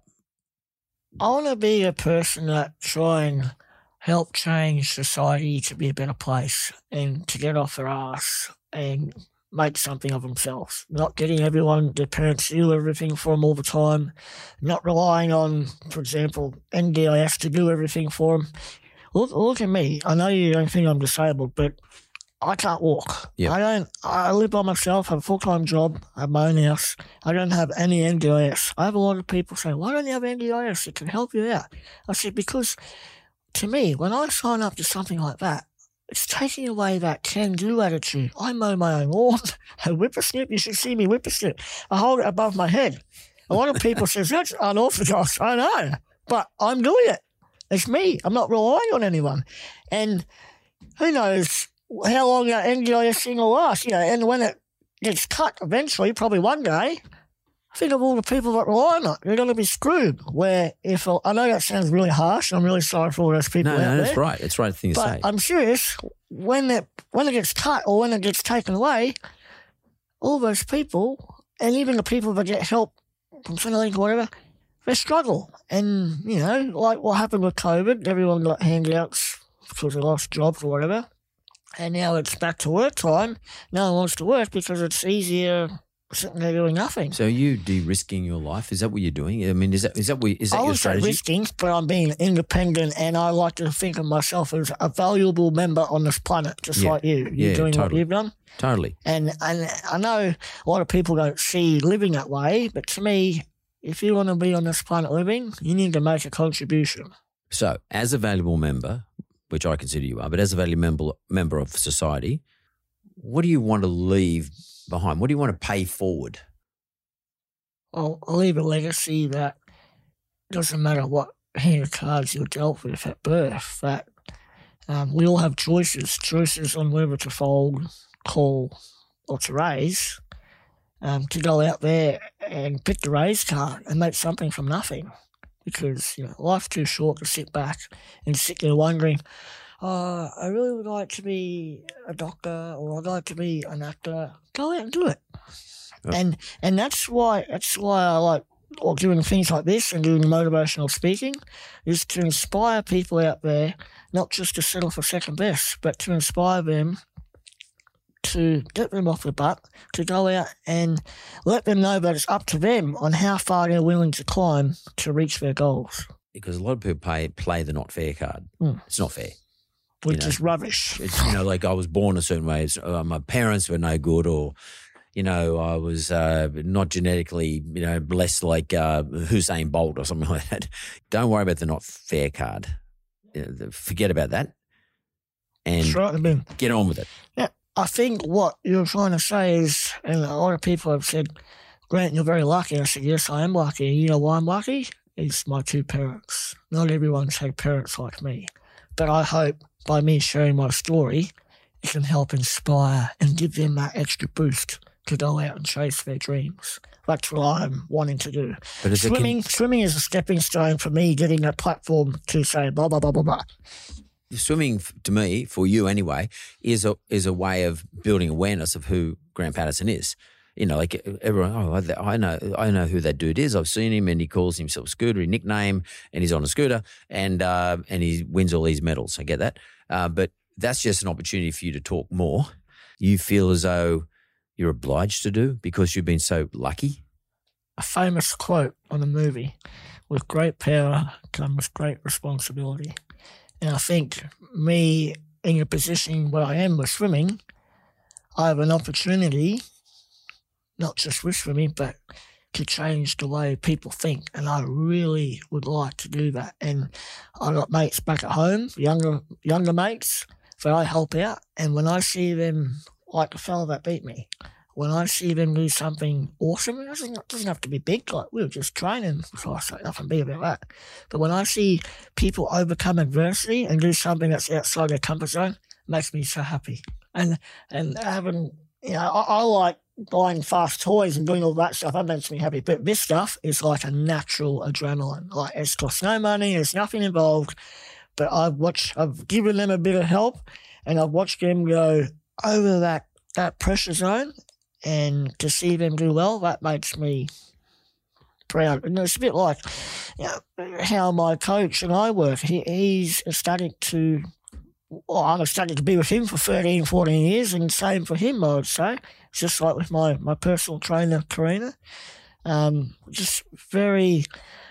I want to be a person that try and help change society to be a better place and to get off their ass and make something of themselves. Not getting everyone, their parents to do everything for them all the time. Not relying on, for example, N D I S to do everything for them. Look, look at me. I know you don't think I'm disabled, but I can't walk. Yep. I don't. I live by myself. I have a full-time job. I have my own house. I don't have any N D I S. I have a lot of people say, why don't you have N D I S? It can help you out. I said, because to me, when I sign up to something like that, it's taking away that can-do attitude. I mow my own lawn. I whippersnip. You should see me whippersnip. I hold it above my head. A lot of people say, that's unorthodox. I know. But I'm doing it. It's me. I'm not relying on anyone. And who knows how long that N D I S thing will last, you know, and when it gets cut eventually, probably one day, think of all the people that rely on it. They're going to be screwed. Where if, I know that sounds really harsh, I'm really sorry for all those people No, out no, there. that's right. It's the right thing to But say. I'm serious, when it, when it gets cut or when it gets taken away, all those people, and even the people that get help from Centrelink or whatever, they struggle. And, you know, like what happened with COVID, everyone got handouts because they lost jobs or whatever. And now it's back to work time. No one wants to work because it's easier sitting there doing nothing. So are you de-risking your life? Is that what you're doing? I mean, is that is that what, is that I your would say strategy? risking, but I'm being independent, and I like to think of myself as a valuable member on this planet, just Yeah. like you. You're Yeah, doing what totally. you've done. Totally. And, and I know a lot of people don't see living that way, but to me, if you want to be on this planet living, you need to make a contribution. So as a valuable member, which I consider you are, but as a valuable member, member of society, what do you want to leave behind? What do you want to pay forward? I'll, I'll leave a legacy that doesn't matter what hand of cards you're dealt with at birth, that um, we all have choices, choices on whether to fold, call, or to raise, um, to go out there and pick the raise card and make something from nothing. Because, you know, life's too short to sit back and sit there wondering, oh, I really would like to be a doctor or I'd like to be an actor. Go out and do it. Yep. And and that's why that's why I like or doing things like this and doing motivational speaking is to inspire people out there, not just to settle for second best, but to inspire them to get them off the butt, to go out and let them know that it's up to them on how far they're willing to climb to reach their goals. Because a lot of people play, play the not fair card. Mm. It's not fair. Which you know, is rubbish. It's, you know, like I was born a certain way. Uh, my parents were no good, or, you know, I was uh, not genetically, you know, blessed like uh, Usain Bolt or something like that. Don't worry about the not fair card. You know, forget about that and right, I mean, get on with it. Yeah. I think what you're trying to say is, and a lot of people have said, Grant, you're very lucky. I said, yes, I am lucky. You know why I'm lucky? It's my two parents. Not everyone's had parents like me. But I hope by me sharing my story, it can help inspire and give them that extra boost to go out and chase their dreams. That's what I'm wanting to do. But swimming, can... swimming is a stepping stone for me getting a platform to say blah, blah, blah, blah, blah. Swimming, to me, for you anyway, is a is a way of building awareness of who Grant Patterson is. You know, like everyone, oh, I know, I know who that dude is. I've seen him, and he calls himself Scooter, his nickname, and he's on a scooter, and uh, and he wins all these medals. I get that, uh, but that's just an opportunity for you to talk more. You feel as though you're obliged to do because you've been so lucky. A famous quote on a movie: "With great power comes great responsibility." And I think me in a position where I am with swimming, I have an opportunity, not just with swimming, but to change the way people think. And I really would like to do that. And I've got mates back at home, younger younger mates, that I help out. And when I see them, like the fella that beat me, when I see them do something awesome, it doesn't, it doesn't have to be big. Like, we were just training, so I say nothing big about that. But when I see people overcome adversity and do something that's outside their comfort zone, it makes me so happy. And and having, you know, I, I like buying fast toys and doing all that stuff. That makes me happy. But this stuff is like a natural adrenaline. Like, it's cost no money, there's nothing involved. But I've watched, I've given them a bit of help, and I've watched them go over that, that pressure zone. And to see them do well, that makes me proud. And it's a bit like, you know, how my coach and I work. He, he's ecstatic to, well, I'm ecstatic to be with him for thirteen, fourteen years, and same for him, I would say. It's just like with my, my personal trainer, Karina. Um, just very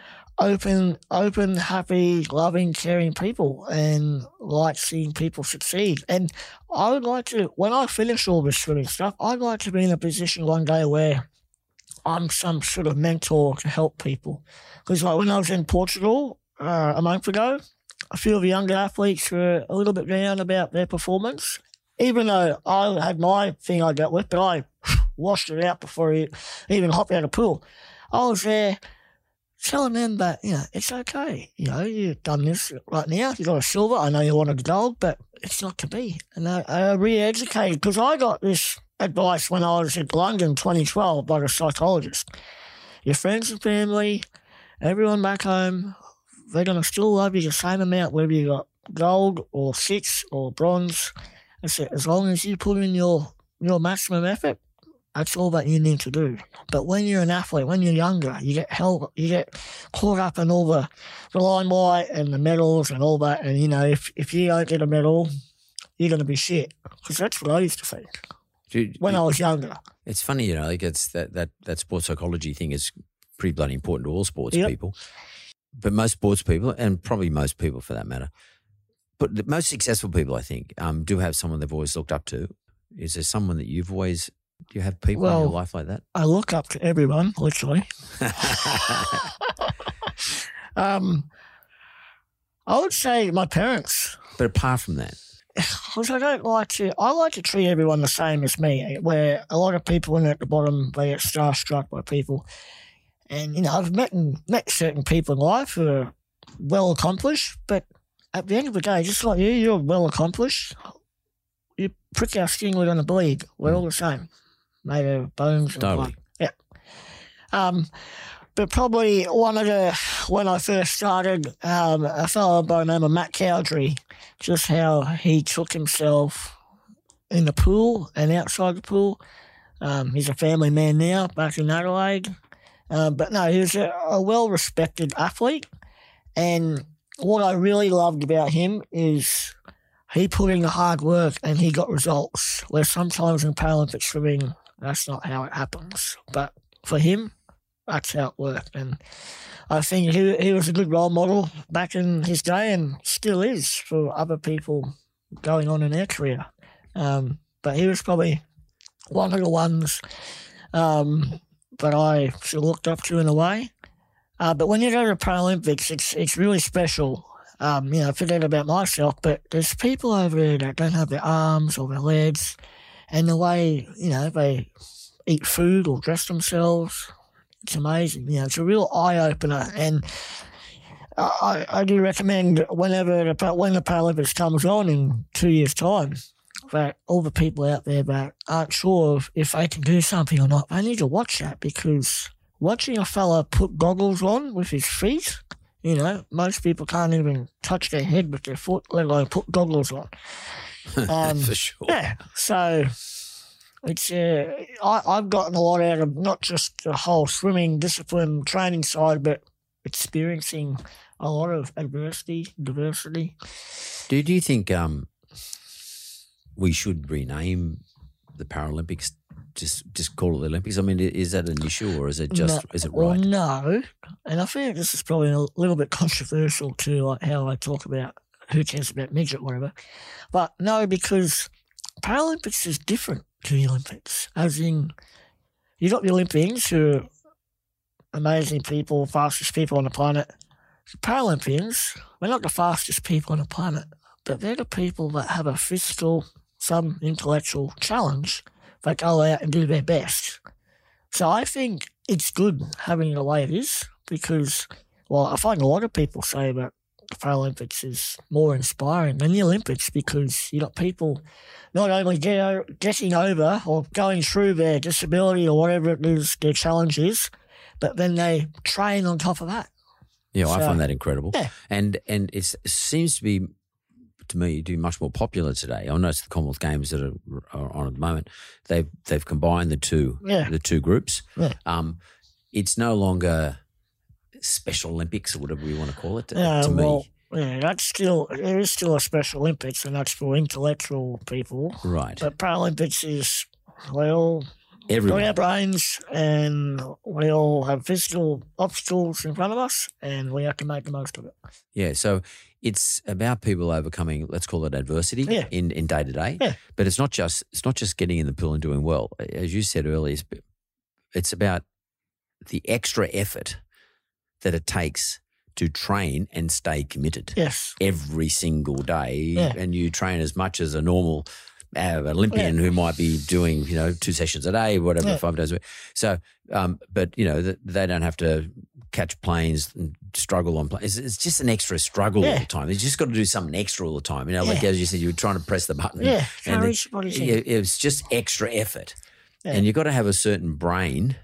open, open, happy, loving, caring people, and like seeing people succeed. And I would like to, when I finish all this swimming stuff, I'd like to be in a position one day where I'm some sort of mentor to help people. Because like when I was in Portugal uh, a month ago, a few of the younger athletes were a little bit down about their performance, even though I had my thing I dealt with, but I washed it out before I even hopped out of the pool. I was there telling them that, you know, it's okay. You know, you've done this right now. You got a silver. I know you wanted a gold, but it's not to be. And I, I re-educated, because I got this advice when I was in London twenty twelve by a psychologist. Your friends and family, everyone back home, they're going to still love you the same amount whether you got gold or six or bronze. I said, as long as you put in your, your maximum effort, that's all that you need to do. But when you're an athlete, when you're younger, you get held, you get caught up in all the, the limelight and the medals and all that. And, you know, if, if you don't get a medal, you're going to be shit. Because that's what I used to think Dude, when it, I was younger. It's funny, you know, like it's that, that, that sports psychology thing is pretty bloody important to all sports yep. people. But most sports people, and probably most people for that matter, but the most successful people, I think, um, do have someone they've always looked up to. Is there someone that you've always... Do you have people well, in your life like that? I look up to everyone, literally. um, I would say my parents. But apart from that? Because I don't like to, I like to treat everyone the same as me, where a lot of people in at the bottom, they get starstruck by people. And, you know, I've met, and, met certain people in life who are well accomplished, but at the end of the day, just like you, you're well accomplished. You prick our skin, we're going to bleed. We're mm. all the same. Made of bones and totally. blood. Yeah. Um, but probably one of the, when I first started, um, a fellow by the name of Matt Cowdery, just how he took himself in the pool and outside the pool. Um, he's a family man now, back in Adelaide. Uh, but no, he was a, a well-respected athlete. And what I really loved about him is he put in the hard work and he got results, where sometimes in Paralympic swimming, that's not how it happens. But for him, that's how it worked. And I think he, he was a good role model back in his day and still is for other people going on in their career. Um, but he was probably one of the ones um, that I sort of looked up to in a way. Uh, but when you go to the Paralympics, it's it's really special. Um, you know, forget about myself, but there's people over there that don't have their arms or their legs, and the way, you know, they eat food or dress themselves, it's amazing. You know, it's a real eye-opener, and I, I do recommend whenever the, when the Paralympics comes on in two years' time, that all the people out there that aren't sure if, if they can do something or not, they need to watch that, because watching a fella put goggles on with his feet, you know, most people can't even touch their head with their foot, let alone put goggles on. Um, For sure. Yeah, so it's uh, I, I've gotten a lot out of not just the whole swimming discipline training side, but experiencing a lot of adversity, diversity. Do, do you think um, we should rename the Paralympics? Just just call it the Olympics? I mean, is that an issue, or is it just, no, is it well, right? no, and I think this is probably a little bit controversial to like how I talk about who cares about midget, whatever. But no, because Paralympics is different to the Olympics. As in, you got the Olympians who are amazing people, fastest people on the planet. The Paralympians, they're not the fastest people on the planet, but they're the people that have a physical, some intellectual challenge that go out and do their best. So I think it's good having it the way it is, because, well, I find a lot of people say that the Paralympics is more inspiring than the Olympics, because you got people not only get, getting over or going through their disability or whatever it is their challenge is, but then they train on top of that. Yeah, well, So, I find that incredible. yeah. And and it's, it seems to be, to me, do much more popular today. I notice the Commonwealth Games that are, are on at the moment, they've they've combined the two Yeah. the two groups. Yeah. Um, it's no longer Special Olympics or whatever we want to call it. Yeah, to well, me, yeah, that's still, there is still a Special Olympics, and that's for intellectual people. right? But Paralympics is, well, Everyone. got our brains, and we all have physical obstacles in front of us, and we have to make the most of it. Yeah, so it's about people overcoming, let's call it adversity, Yeah. in, in day to day. Yeah. But it's not just it's not just getting in the pool and doing well. As you said earlier, it's, it's about the extra effort that it takes to train and stay committed Yes. every single day. Yeah. And you train as much as a normal uh, Olympian who might be doing, you know, two sessions a day, whatever, Yeah. five days a week. So, um, but, you know, th- they don't have to catch planes and struggle on planes. It's, it's just an extra struggle all Yeah. the time. You just got to do something extra all the time. You know, like Yeah. as you said, you were trying to press the button. Yeah, and so it- each body's in. yeah, it's just extra effort. Yeah. And you've got to have a certain brain,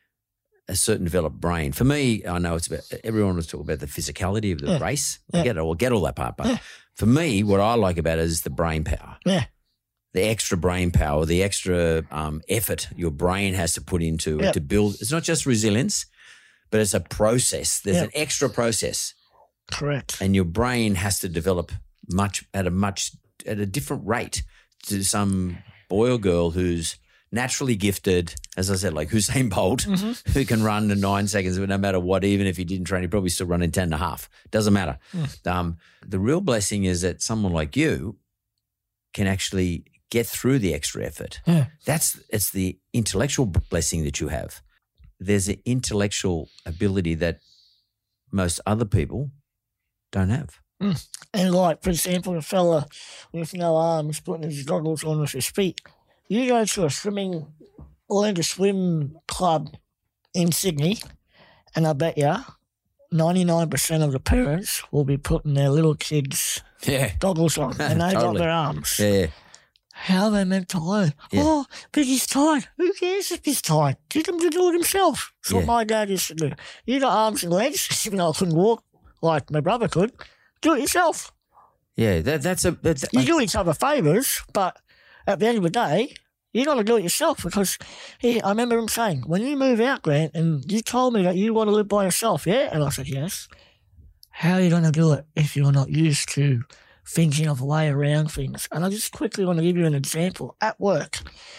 a certain developed brain. For me, I know it's about, everyone was talking about the physicality of the Yeah. race. I Yeah. get it, I'll get all that part. But Yeah. for me, what I like about it is the brain power. Yeah. The extra brain power, the extra um, effort your brain has to put into Yeah. to build. It's not just resilience, but it's a process. There's Yeah. an extra process, Correct. and your brain has to develop much at a much at a different rate to some boy or girl who's naturally gifted, as I said, like Usain Bolt, Mm-hmm. who can run in nine seconds, no matter what. Even if he didn't train, he'd probably still run in ten and a half. Doesn't matter. Mm. Um, the real blessing is that someone like you can actually get through the extra effort. Yeah. That's it's the intellectual blessing that you have. There's an intellectual ability that most other people don't have. And like, for example, a fella with no arms putting his goggles on with his feet. You go to a swimming, Orlando Swim Club in Sydney, and I bet you ninety-nine percent of the parents will be putting their little kids' Yeah. goggles on, and they've got Totally. their arms. Yeah. How are they meant to learn? Yeah. Oh, but he's tired. Who cares if he's tired? Get him to do it himself. That's what Yeah. my dad used to do. You got arms and legs, even though I couldn't walk like my brother could. Do it yourself. Yeah. That, that's a. That's, You do each other favours, but at the end of the day, You got to do it yourself because he, I remember him saying, when you move out, Grant, and you told me that you want to live by yourself, yeah? And I said, yes. How are you going to do it if you're not used to thinking of a way around things? And I just quickly want to give you an example. At work,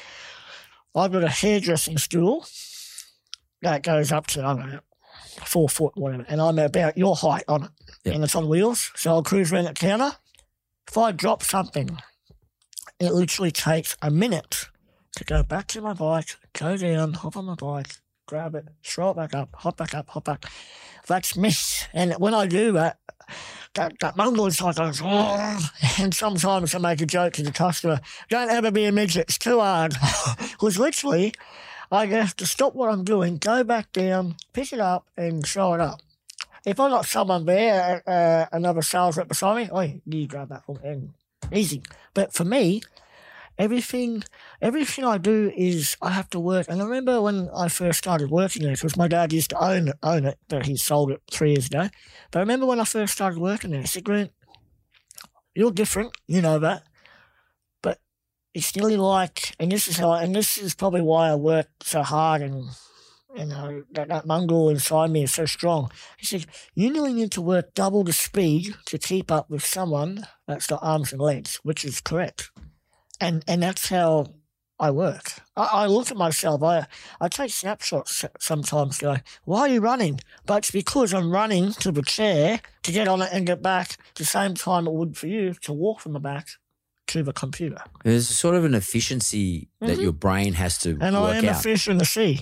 I've got a hairdressing stool that goes up to, I don't know, four foot, whatever, and I'm about your height on it. Yep. And it's on wheels, so I'll cruise around the counter. If I drop something, it literally takes a minute to go back to my bike, go down, hop on my bike, grab it, throw it back up, hop back up, hop back. That's me. And when I do that, that, that mongrel inside goes, oh, and sometimes I make a joke to the customer, don't ever be a midget, it's too hard. Because literally, I have to stop what I'm doing, go back down, pick it up, and throw it up. If I've got someone there, uh, another sales rep beside me, oh, you grab that from me. Easy. But for me, everything everything I do is I have to work. And I remember when I first started working there, because my dad used to own it, own it, but he sold it three years ago. But I remember when I first started working there, I said, Grant, you're different, you know that. But it's nearly like, and this is how, and this is probably why I work so hard and, you know, that, that mongrel inside me is so strong. He said, you nearly need to work double the speed to keep up with someone that's got arms and legs, which is correct. And and that's how I work. I, I look at myself. I I take snapshots sometimes going, why are you running? But it's because I'm running to the chair to get on it and get back the same time it would for you to walk from the back to the computer. There's sort of an efficiency that mm-hmm. your brain has to and work I am out. a fish in the sea.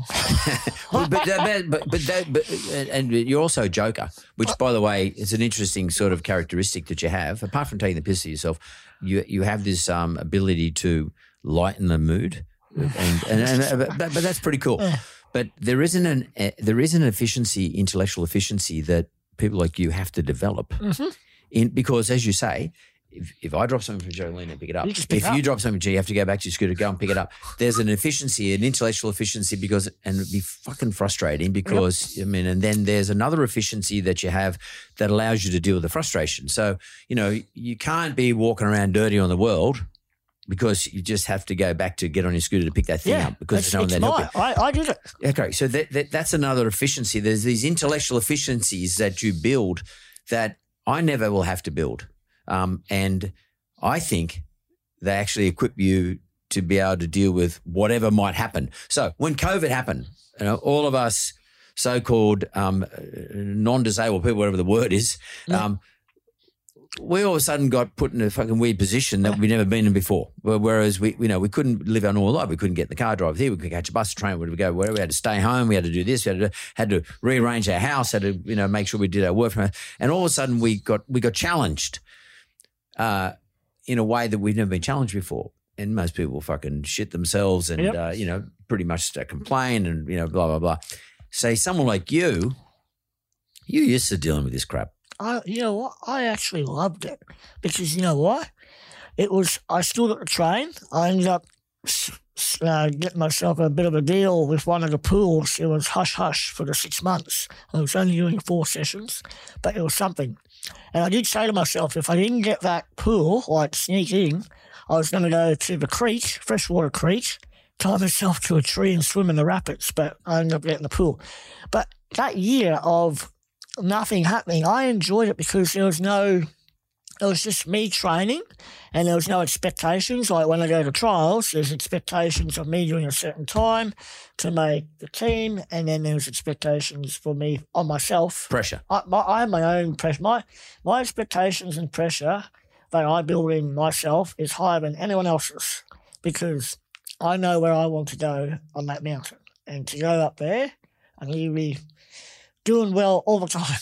well, but, but, but, but, that, but and you're also a joker, which, by the way, is an interesting sort of characteristic that you have. Apart from taking the piss of yourself, you you have this um, ability to lighten the mood, and, and, and but, but that's pretty cool. But there isn't an uh, there is an efficiency, intellectual efficiency that people like you have to develop, mm-hmm. in because, as you say. If, if I drop something from Jolene and pick it up, you if it up. you drop something, you have to go back to your scooter, go and pick it up. There's an efficiency, an intellectual efficiency, because, and it'd be fucking frustrating because, yep. I mean, and then there's another efficiency that you have that allows you to deal with the frustration. So, you know, you can't be walking around dirty on the world because you just have to go back to get on your scooter to pick that thing yeah, up because it's, there's no one it's there to help you. I, I did it. Okay, so that, that that's another efficiency. There's these intellectual efficiencies that you build that I never will have to build. Um, and I think they actually equip you to be able to deal with whatever might happen. So when COVID happened, you know, all of us so-called um, non-disabled people, whatever the word is, yeah. um, we all of a sudden got put in a fucking weird position that we'd never been in before. Whereas we, you know, we couldn't live our normal life. We couldn't get in the car, drive here. We could catch a bus, train, where we go, where we had to stay home. We had to do this. We had to had to rearrange our house. Had to, you know, make sure we did our work from home. And all of a sudden we got we got challenged. Uh, in a way that we've never been challenged before. And most people fucking shit themselves and, yep. uh, you know, pretty much complain and, you know, blah, blah, blah. Say someone like you, you used to dealing with this crap. I, you know what? I actually loved it because you know what? It was, I stood at the train. I ended up uh, getting myself a bit of a deal with one of the pools. It was hush-hush for the six months. I was only doing four sessions, but it was something. And I did say to myself, if I didn't get that pool, like sneak in, I was going to go to the creek, freshwater creek, tie myself to a tree and swim in the rapids, but I ended up getting the pool. But that year of nothing happening, I enjoyed it because there was no, it was just me training and there was no expectations. Like when I go to trials, there's expectations of me doing a certain time to make the team, and then there's expectations for me on myself. Pressure. I, my, I have my own pressure. My, my expectations and pressure that I build in myself is higher than anyone else's because I know where I want to go on that mountain. And to go up there, I need to be doing well all the time.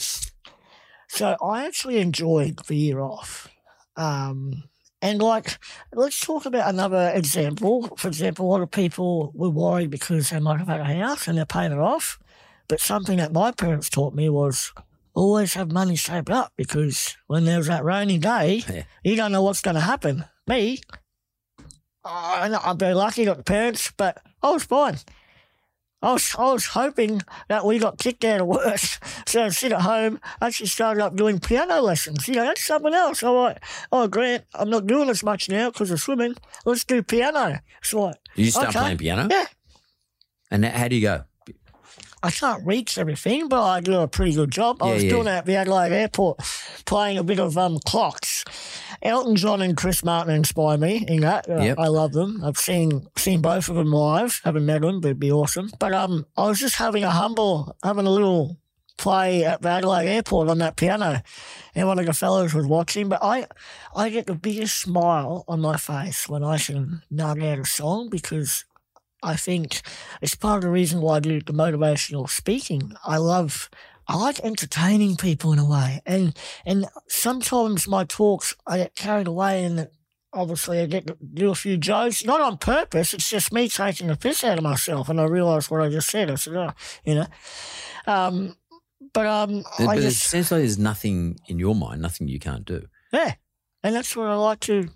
So I actually enjoyed the year off. Um, and, like, let's talk about another example. For example, a lot of people were worried because they might have had a house and they're paying it off. But something that my parents taught me was always have money saved up because when there's that rainy day, yeah. you don't know what's going to happen. Me, I, I'm very lucky, got the parents, but I was fine. I was, I was hoping that we got kicked out of work, so I'd sit at home. I actually started up doing piano lessons. You know, that's something else. I'm like, oh, Grant, I'm not doing as much now because of swimming. Let's do piano. So like, Did you start okay. playing piano? Yeah. And how do you go? I can't reach everything, but I do a pretty good job. I Yeah, was yeah. doing that at the Adelaide Airport, playing a bit of um, clocks. Elton John and Chris Martin inspire me in that. Uh, Yep. I love them. I've seen seen both of them live. Haven't met them, but it'd be awesome. But um, I was just having a humble, having a little play at the Adelaide Airport on that piano, and one of the fellows was watching. But I, I get the biggest smile on my face when I can nug out a song because I think it's part of the reason why I do the motivational speaking. I love, I like entertaining people in a way. And and sometimes my talks, I get carried away and obviously I get to do a few jokes, not on purpose. It's just me taking a piss out of myself. And I realise what I just said. I said, oh, you know. Um, but um, But I it just, sounds like there's nothing in your mind, nothing you can't do. yeah. And that's what I like to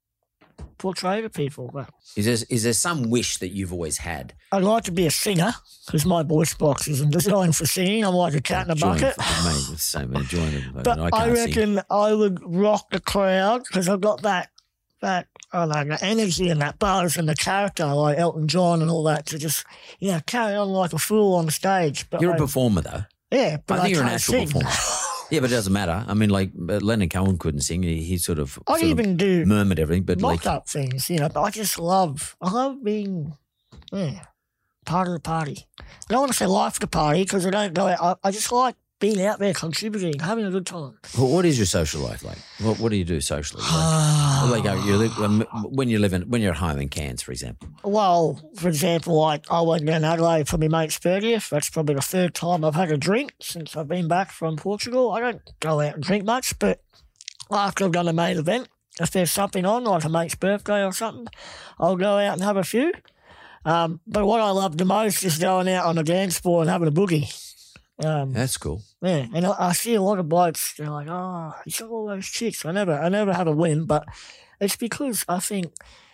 portray to people. But Is there, is there some wish that you've always had? I'd like to be a singer because my voice box isn't designed for singing. I'm like a cat in a Join- bucket. Mate, it's so many join. But I I, can't sing. reckon I would rock the crowd because I've got that, that I don't know, the energy and that buzz and the character like Elton John and all that to just, you know, carry on like a fool on stage. But You're I, a performer, though. yeah, but I think you're a can't natural sing. performer. Yeah, but it doesn't matter. I mean, like uh, Leonard Cohen couldn't sing. He, he sort of, I sort of even do murmured everything, but mock like up things, you know. But I just love, I love being, yeah, part of the party. I don't want to say life of the party because I don't go out. I, I just like being out there, contributing, having a good time. Well, what is your social life like? What What do you do socially? Like, like uh, you live, um, when you live in when you're at home in Cairns, for example. Well, for example, like I went down to Adelaide for my mate's thirtieth. That's probably the third time I've had a drink since I've been back from Portugal. I don't go out and drink much, but after I've done a main event, if there's something on, like a mate's birthday or something, I'll go out and have a few. Um, but what I love the most is going out on a dance floor and having a boogie. Um, That's cool. Yeah, and I, I see a lot of blokes, they're like, oh, he's got all those chicks. I never I never have a win, but it's because I think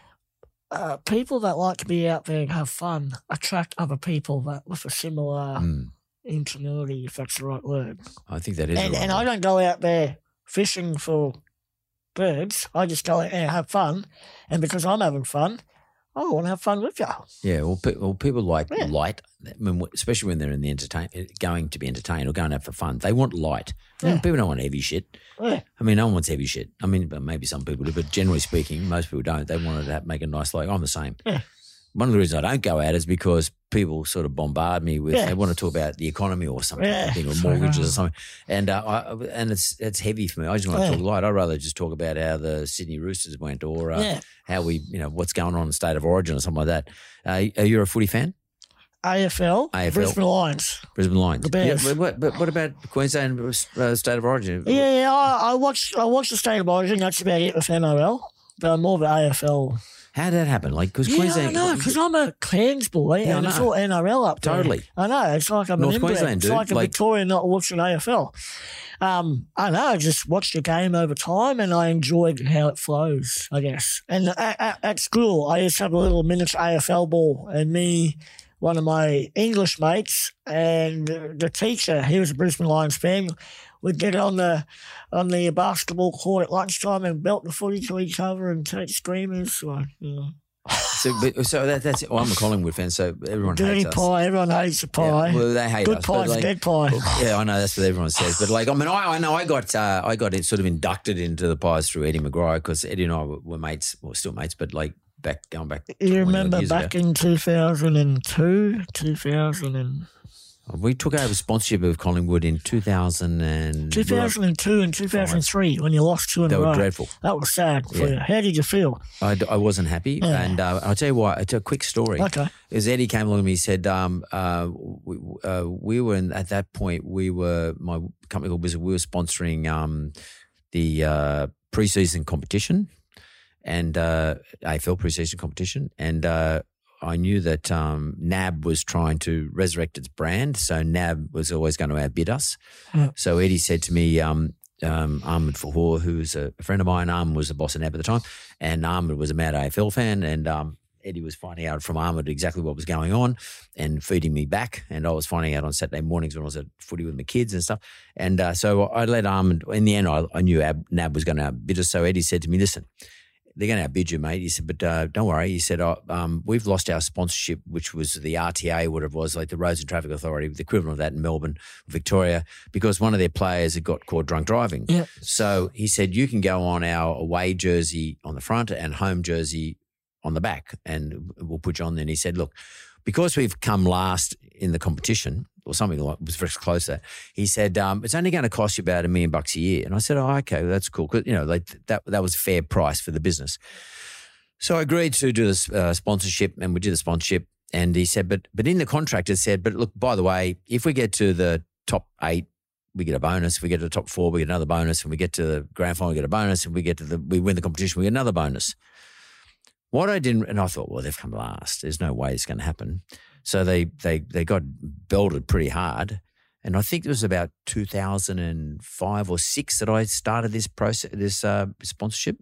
uh, people that like to be out there and have fun attract other people that with a similar Mm, ingenuity, if that's the right word. I think that is. And, the right and I word. don't go out there fishing for birds. I just go out there and have fun. And because I'm having fun, I want to have fun with you. Yeah, well, pe- well people like Yeah. light, I mean, wh- especially when they're in the entertain, going to be entertained or going out for fun. They want light. I mean, Yeah. people don't want heavy shit. Yeah. I mean, no one wants heavy shit. I mean, but maybe some people do, but generally speaking, most people don't. They want to have, make a nice life. I'm the same. Yeah. One of the reasons I don't go out is because people sort of bombard me with Yeah. they want to talk about the economy or something, Yeah. thing, or mortgages or something, and uh, I, and it's it's heavy for me. I just want to Yeah. talk light. I'd rather just talk about how the Sydney Roosters went or uh, Yeah. how we, you know, what's going on in the State of Origin or something like that. Uh, are you a footy fan? A F L, A F L. Brisbane Lions. Brisbane Lions. The Bears. Yeah, but, what, but what about Queensland uh, State of Origin? Yeah, yeah, I, I watched I watched the State of Origin. That's about it with N R L. But I'm more of an A F L. How did that happen? Like, because Yeah, Queensland. I know, because I'm a Cairns boy Yeah, I and it's know. all N R L up there. Totally. I know. It's like I'm North an inbred. Queensland, It's dude. like a Like- Victorian not watching A F L. Um, I know. I just watched the game over time and I enjoyed how it flows, I guess. And at, at, at school, I used to have a little miniature A F L ball and me, one of my English mates, and the teacher, he was a Brisbane Lions fan, would get on the on the basketball court at lunchtime and belt the footy to each other and take screamers. Like, you know. So, but, so that, that's. Well, I'm a Collingwood fan, so everyone Dirty hates us. pie. Everyone hates a pie. Yeah, well, they hate Good us. but pie's like- a dead pie. Yeah, I know that's what everyone says. But like, I mean, I, I know I got uh, I got it sort of inducted into the Pies through Eddie McGuire because Eddie and I were, were mates, well, still mates, but like back going back. You twenty remember years back ago. in two thousand two, two thousand and We took over sponsorship of Collingwood in two thousand and two thousand two and two thousand three when you lost two in They a were row. dreadful. That was sad for Yeah. you. How did you feel? I, I wasn't happy, Yeah. and uh, I'll tell you why. It's a quick story. Okay. Is Eddie came along to me and said, um, uh, we, uh, we were in, at that point, we were, my company called Wizard, we were sponsoring um, the uh, preseason competition and uh, A F L preseason competition. And uh, I knew that um, N A B was trying to resurrect its brand. So N A B was always going to outbid us. Yeah. So Eddie said to me, um, um, Ahmed Fahor, who was a friend of mine, Ahmed was the boss of N A B at the time, and Ahmed was a mad A F L fan, and um, Eddie was finding out from Ahmed exactly what was going on and feeding me back. And I was finding out on Saturday mornings when I was at footy with my kids and stuff. And uh, so I let Ahmed, in the end, I, I knew Ab, Nab was going to outbid us. So Eddie said to me, listen, they're going to outbid you, mate. He said, but uh, don't worry. He said, oh, um, we've lost our sponsorship, which was the R T A, whatever it was, like the Roads and Traffic Authority, the equivalent of that in Melbourne, Victoria, because one of their players had got caught drunk driving. Yeah. So he said, you can go on our away jersey on the front and home jersey on the back, and we'll put you on there. And he said, look, because we've come last in the competition, or something like it was very close to that, he said, um, it's only going to cost you about a million bucks a year. And I said, oh, okay, that's cool. Because, you know, like that that was a fair price for the business. So I agreed to do this uh, sponsorship, and we did the sponsorship. And he said, but but in the contract it said, but look, by the way, if we get to the top eight, we get a bonus. If we get to the top four, we get another bonus. And we get to the grand final, we get a bonus. And we get to the we win the competition, we get another bonus. What I didn't, and I thought, well, they've come last. There's no way it's going to happen. So they they they got belted pretty hard, and I think it was about two thousand five or six that I started this process, this uh, sponsorship.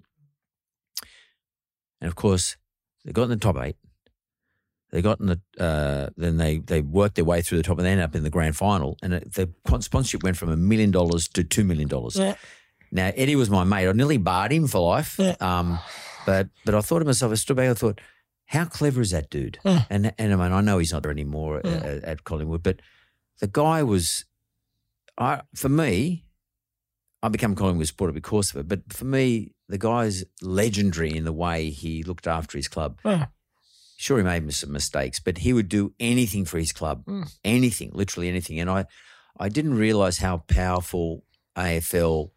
And of course, they got in the top eight. They got in the uh, then they they worked their way through the top, and they ended up in the grand final. And it, the sponsorship went from a million dollars to two million dollars. Yeah. Now Eddie was my mate. I nearly barred him for life. Yeah. Um, but but I thought to myself, I stood back. I thought, how clever is that dude? Yeah. And and I mean, I know he's not there anymore Yeah. at, at Collingwood, but the guy was, I for me, I became a Collingwood supporter because of it. But for me, the guy's legendary in the way he looked after his club. Yeah. Sure, he made some mistakes, but he would do anything for his club, Mm. anything, literally anything. And I, I didn't realise how powerful A F L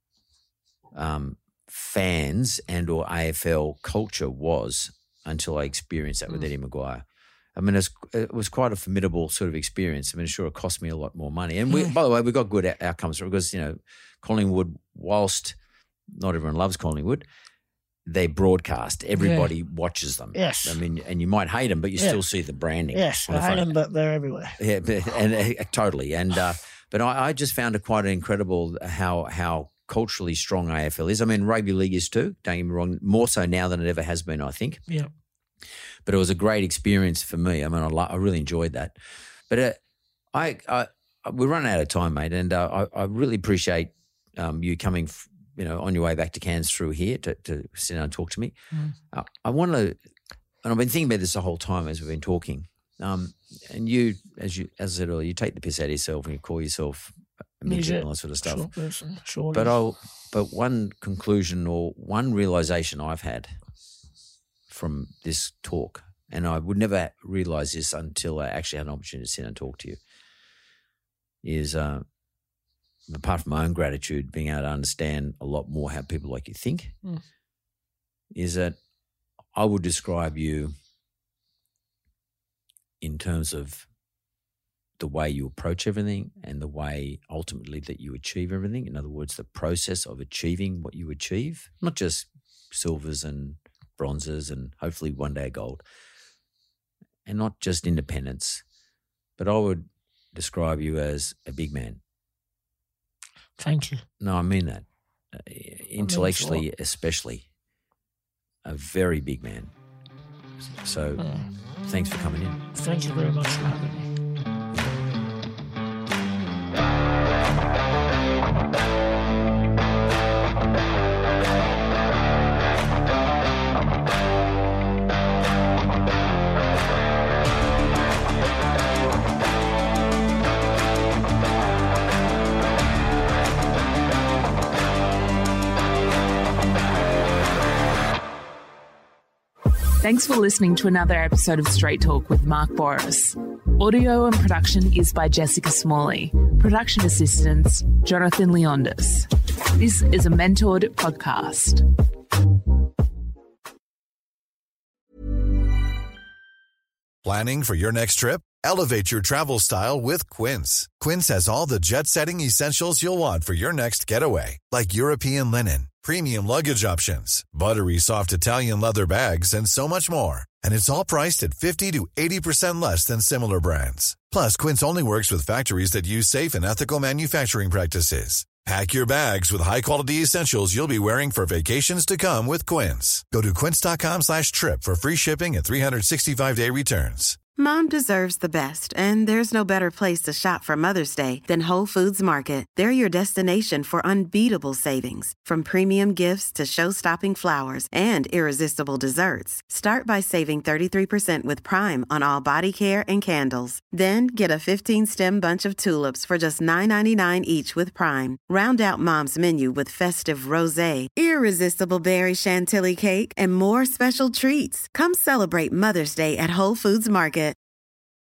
um, fans and or A F L culture was until I experienced that with Mm. Eddie Maguire. I mean, it was, it was quite a formidable sort of experience. I mean, sure, it cost me a lot more money. And we, Yeah. by the way, we got good out- outcomes from it because, you know, Collingwood, whilst not everyone loves Collingwood, they broadcast. Everybody watches them. Yes. I mean, and you might hate them, but you Yeah. still see the branding. Yes, on I the hate front. them, but they're everywhere. Yeah, but, and uh, totally. And uh, but I, I just found it quite incredible how how culturally strong A F L is. I mean, rugby league is too. Don't get me wrong. More so now than it ever has been, I think. Yeah. But it was a great experience for me. I mean, I, lo- I really enjoyed that. But uh, I, I we're running out of time, mate, and uh, I, I really appreciate um, you coming. F- you know, on your way back to Cairns through here to, to sit down and talk to me. Mm. Uh, I want to, and I've been thinking about this the whole time as we've been talking. Um, and you, as you, as I said earlier, you take the piss out of yourself and you call yourself a midget and all that sort of stuff. Short person, short. But I'll, but one conclusion or one realization I've had from this talk, and I would never realize this until I actually had an opportunity to sit and talk to you, is uh, apart from my own gratitude, being able to understand a lot more how people like you think, Mm. is that I would describe you in terms of the way you approach everything and the way ultimately that you achieve everything. In other words, the process of achieving what you achieve, not just silvers and bronzes and hopefully one day gold, and not just independence, but I would describe you as a big man. Thank you. No, I mean that. Uh, intellectually, what? especially, a very big man. So Uh, thanks for coming in. thank you very much for having me. Thanks for listening to another episode of Straight Talk with Mark Boris. Audio and production is by Jessica Smalley. Production assistance, Jonathan Leondis. This is a mentored podcast. Planning for your next trip? Elevate your travel style with Quince. Quince has all the jet-setting essentials you'll want for your next getaway, like European linen, premium luggage options, buttery soft Italian leather bags, and so much more. And it's all priced at fifty to eighty percent less than similar brands. Plus, Quince only works with factories that use safe and ethical manufacturing practices. Pack your bags with high-quality essentials you'll be wearing for vacations to come with Quince. Go to quince.com slash trip for free shipping and three sixty-five day returns. Mom deserves the best, and there's no better place to shop for Mother's Day than Whole Foods Market. They're your destination for unbeatable savings, from premium gifts to show-stopping flowers and irresistible desserts. Start by saving thirty-three percent with Prime on all body care and candles. Then get a fifteen-stem bunch of tulips for just nine ninety-nine each with Prime. Round out Mom's menu with festive rosé, irresistible berry chantilly cake, and more special treats. Come celebrate Mother's Day at Whole Foods Market.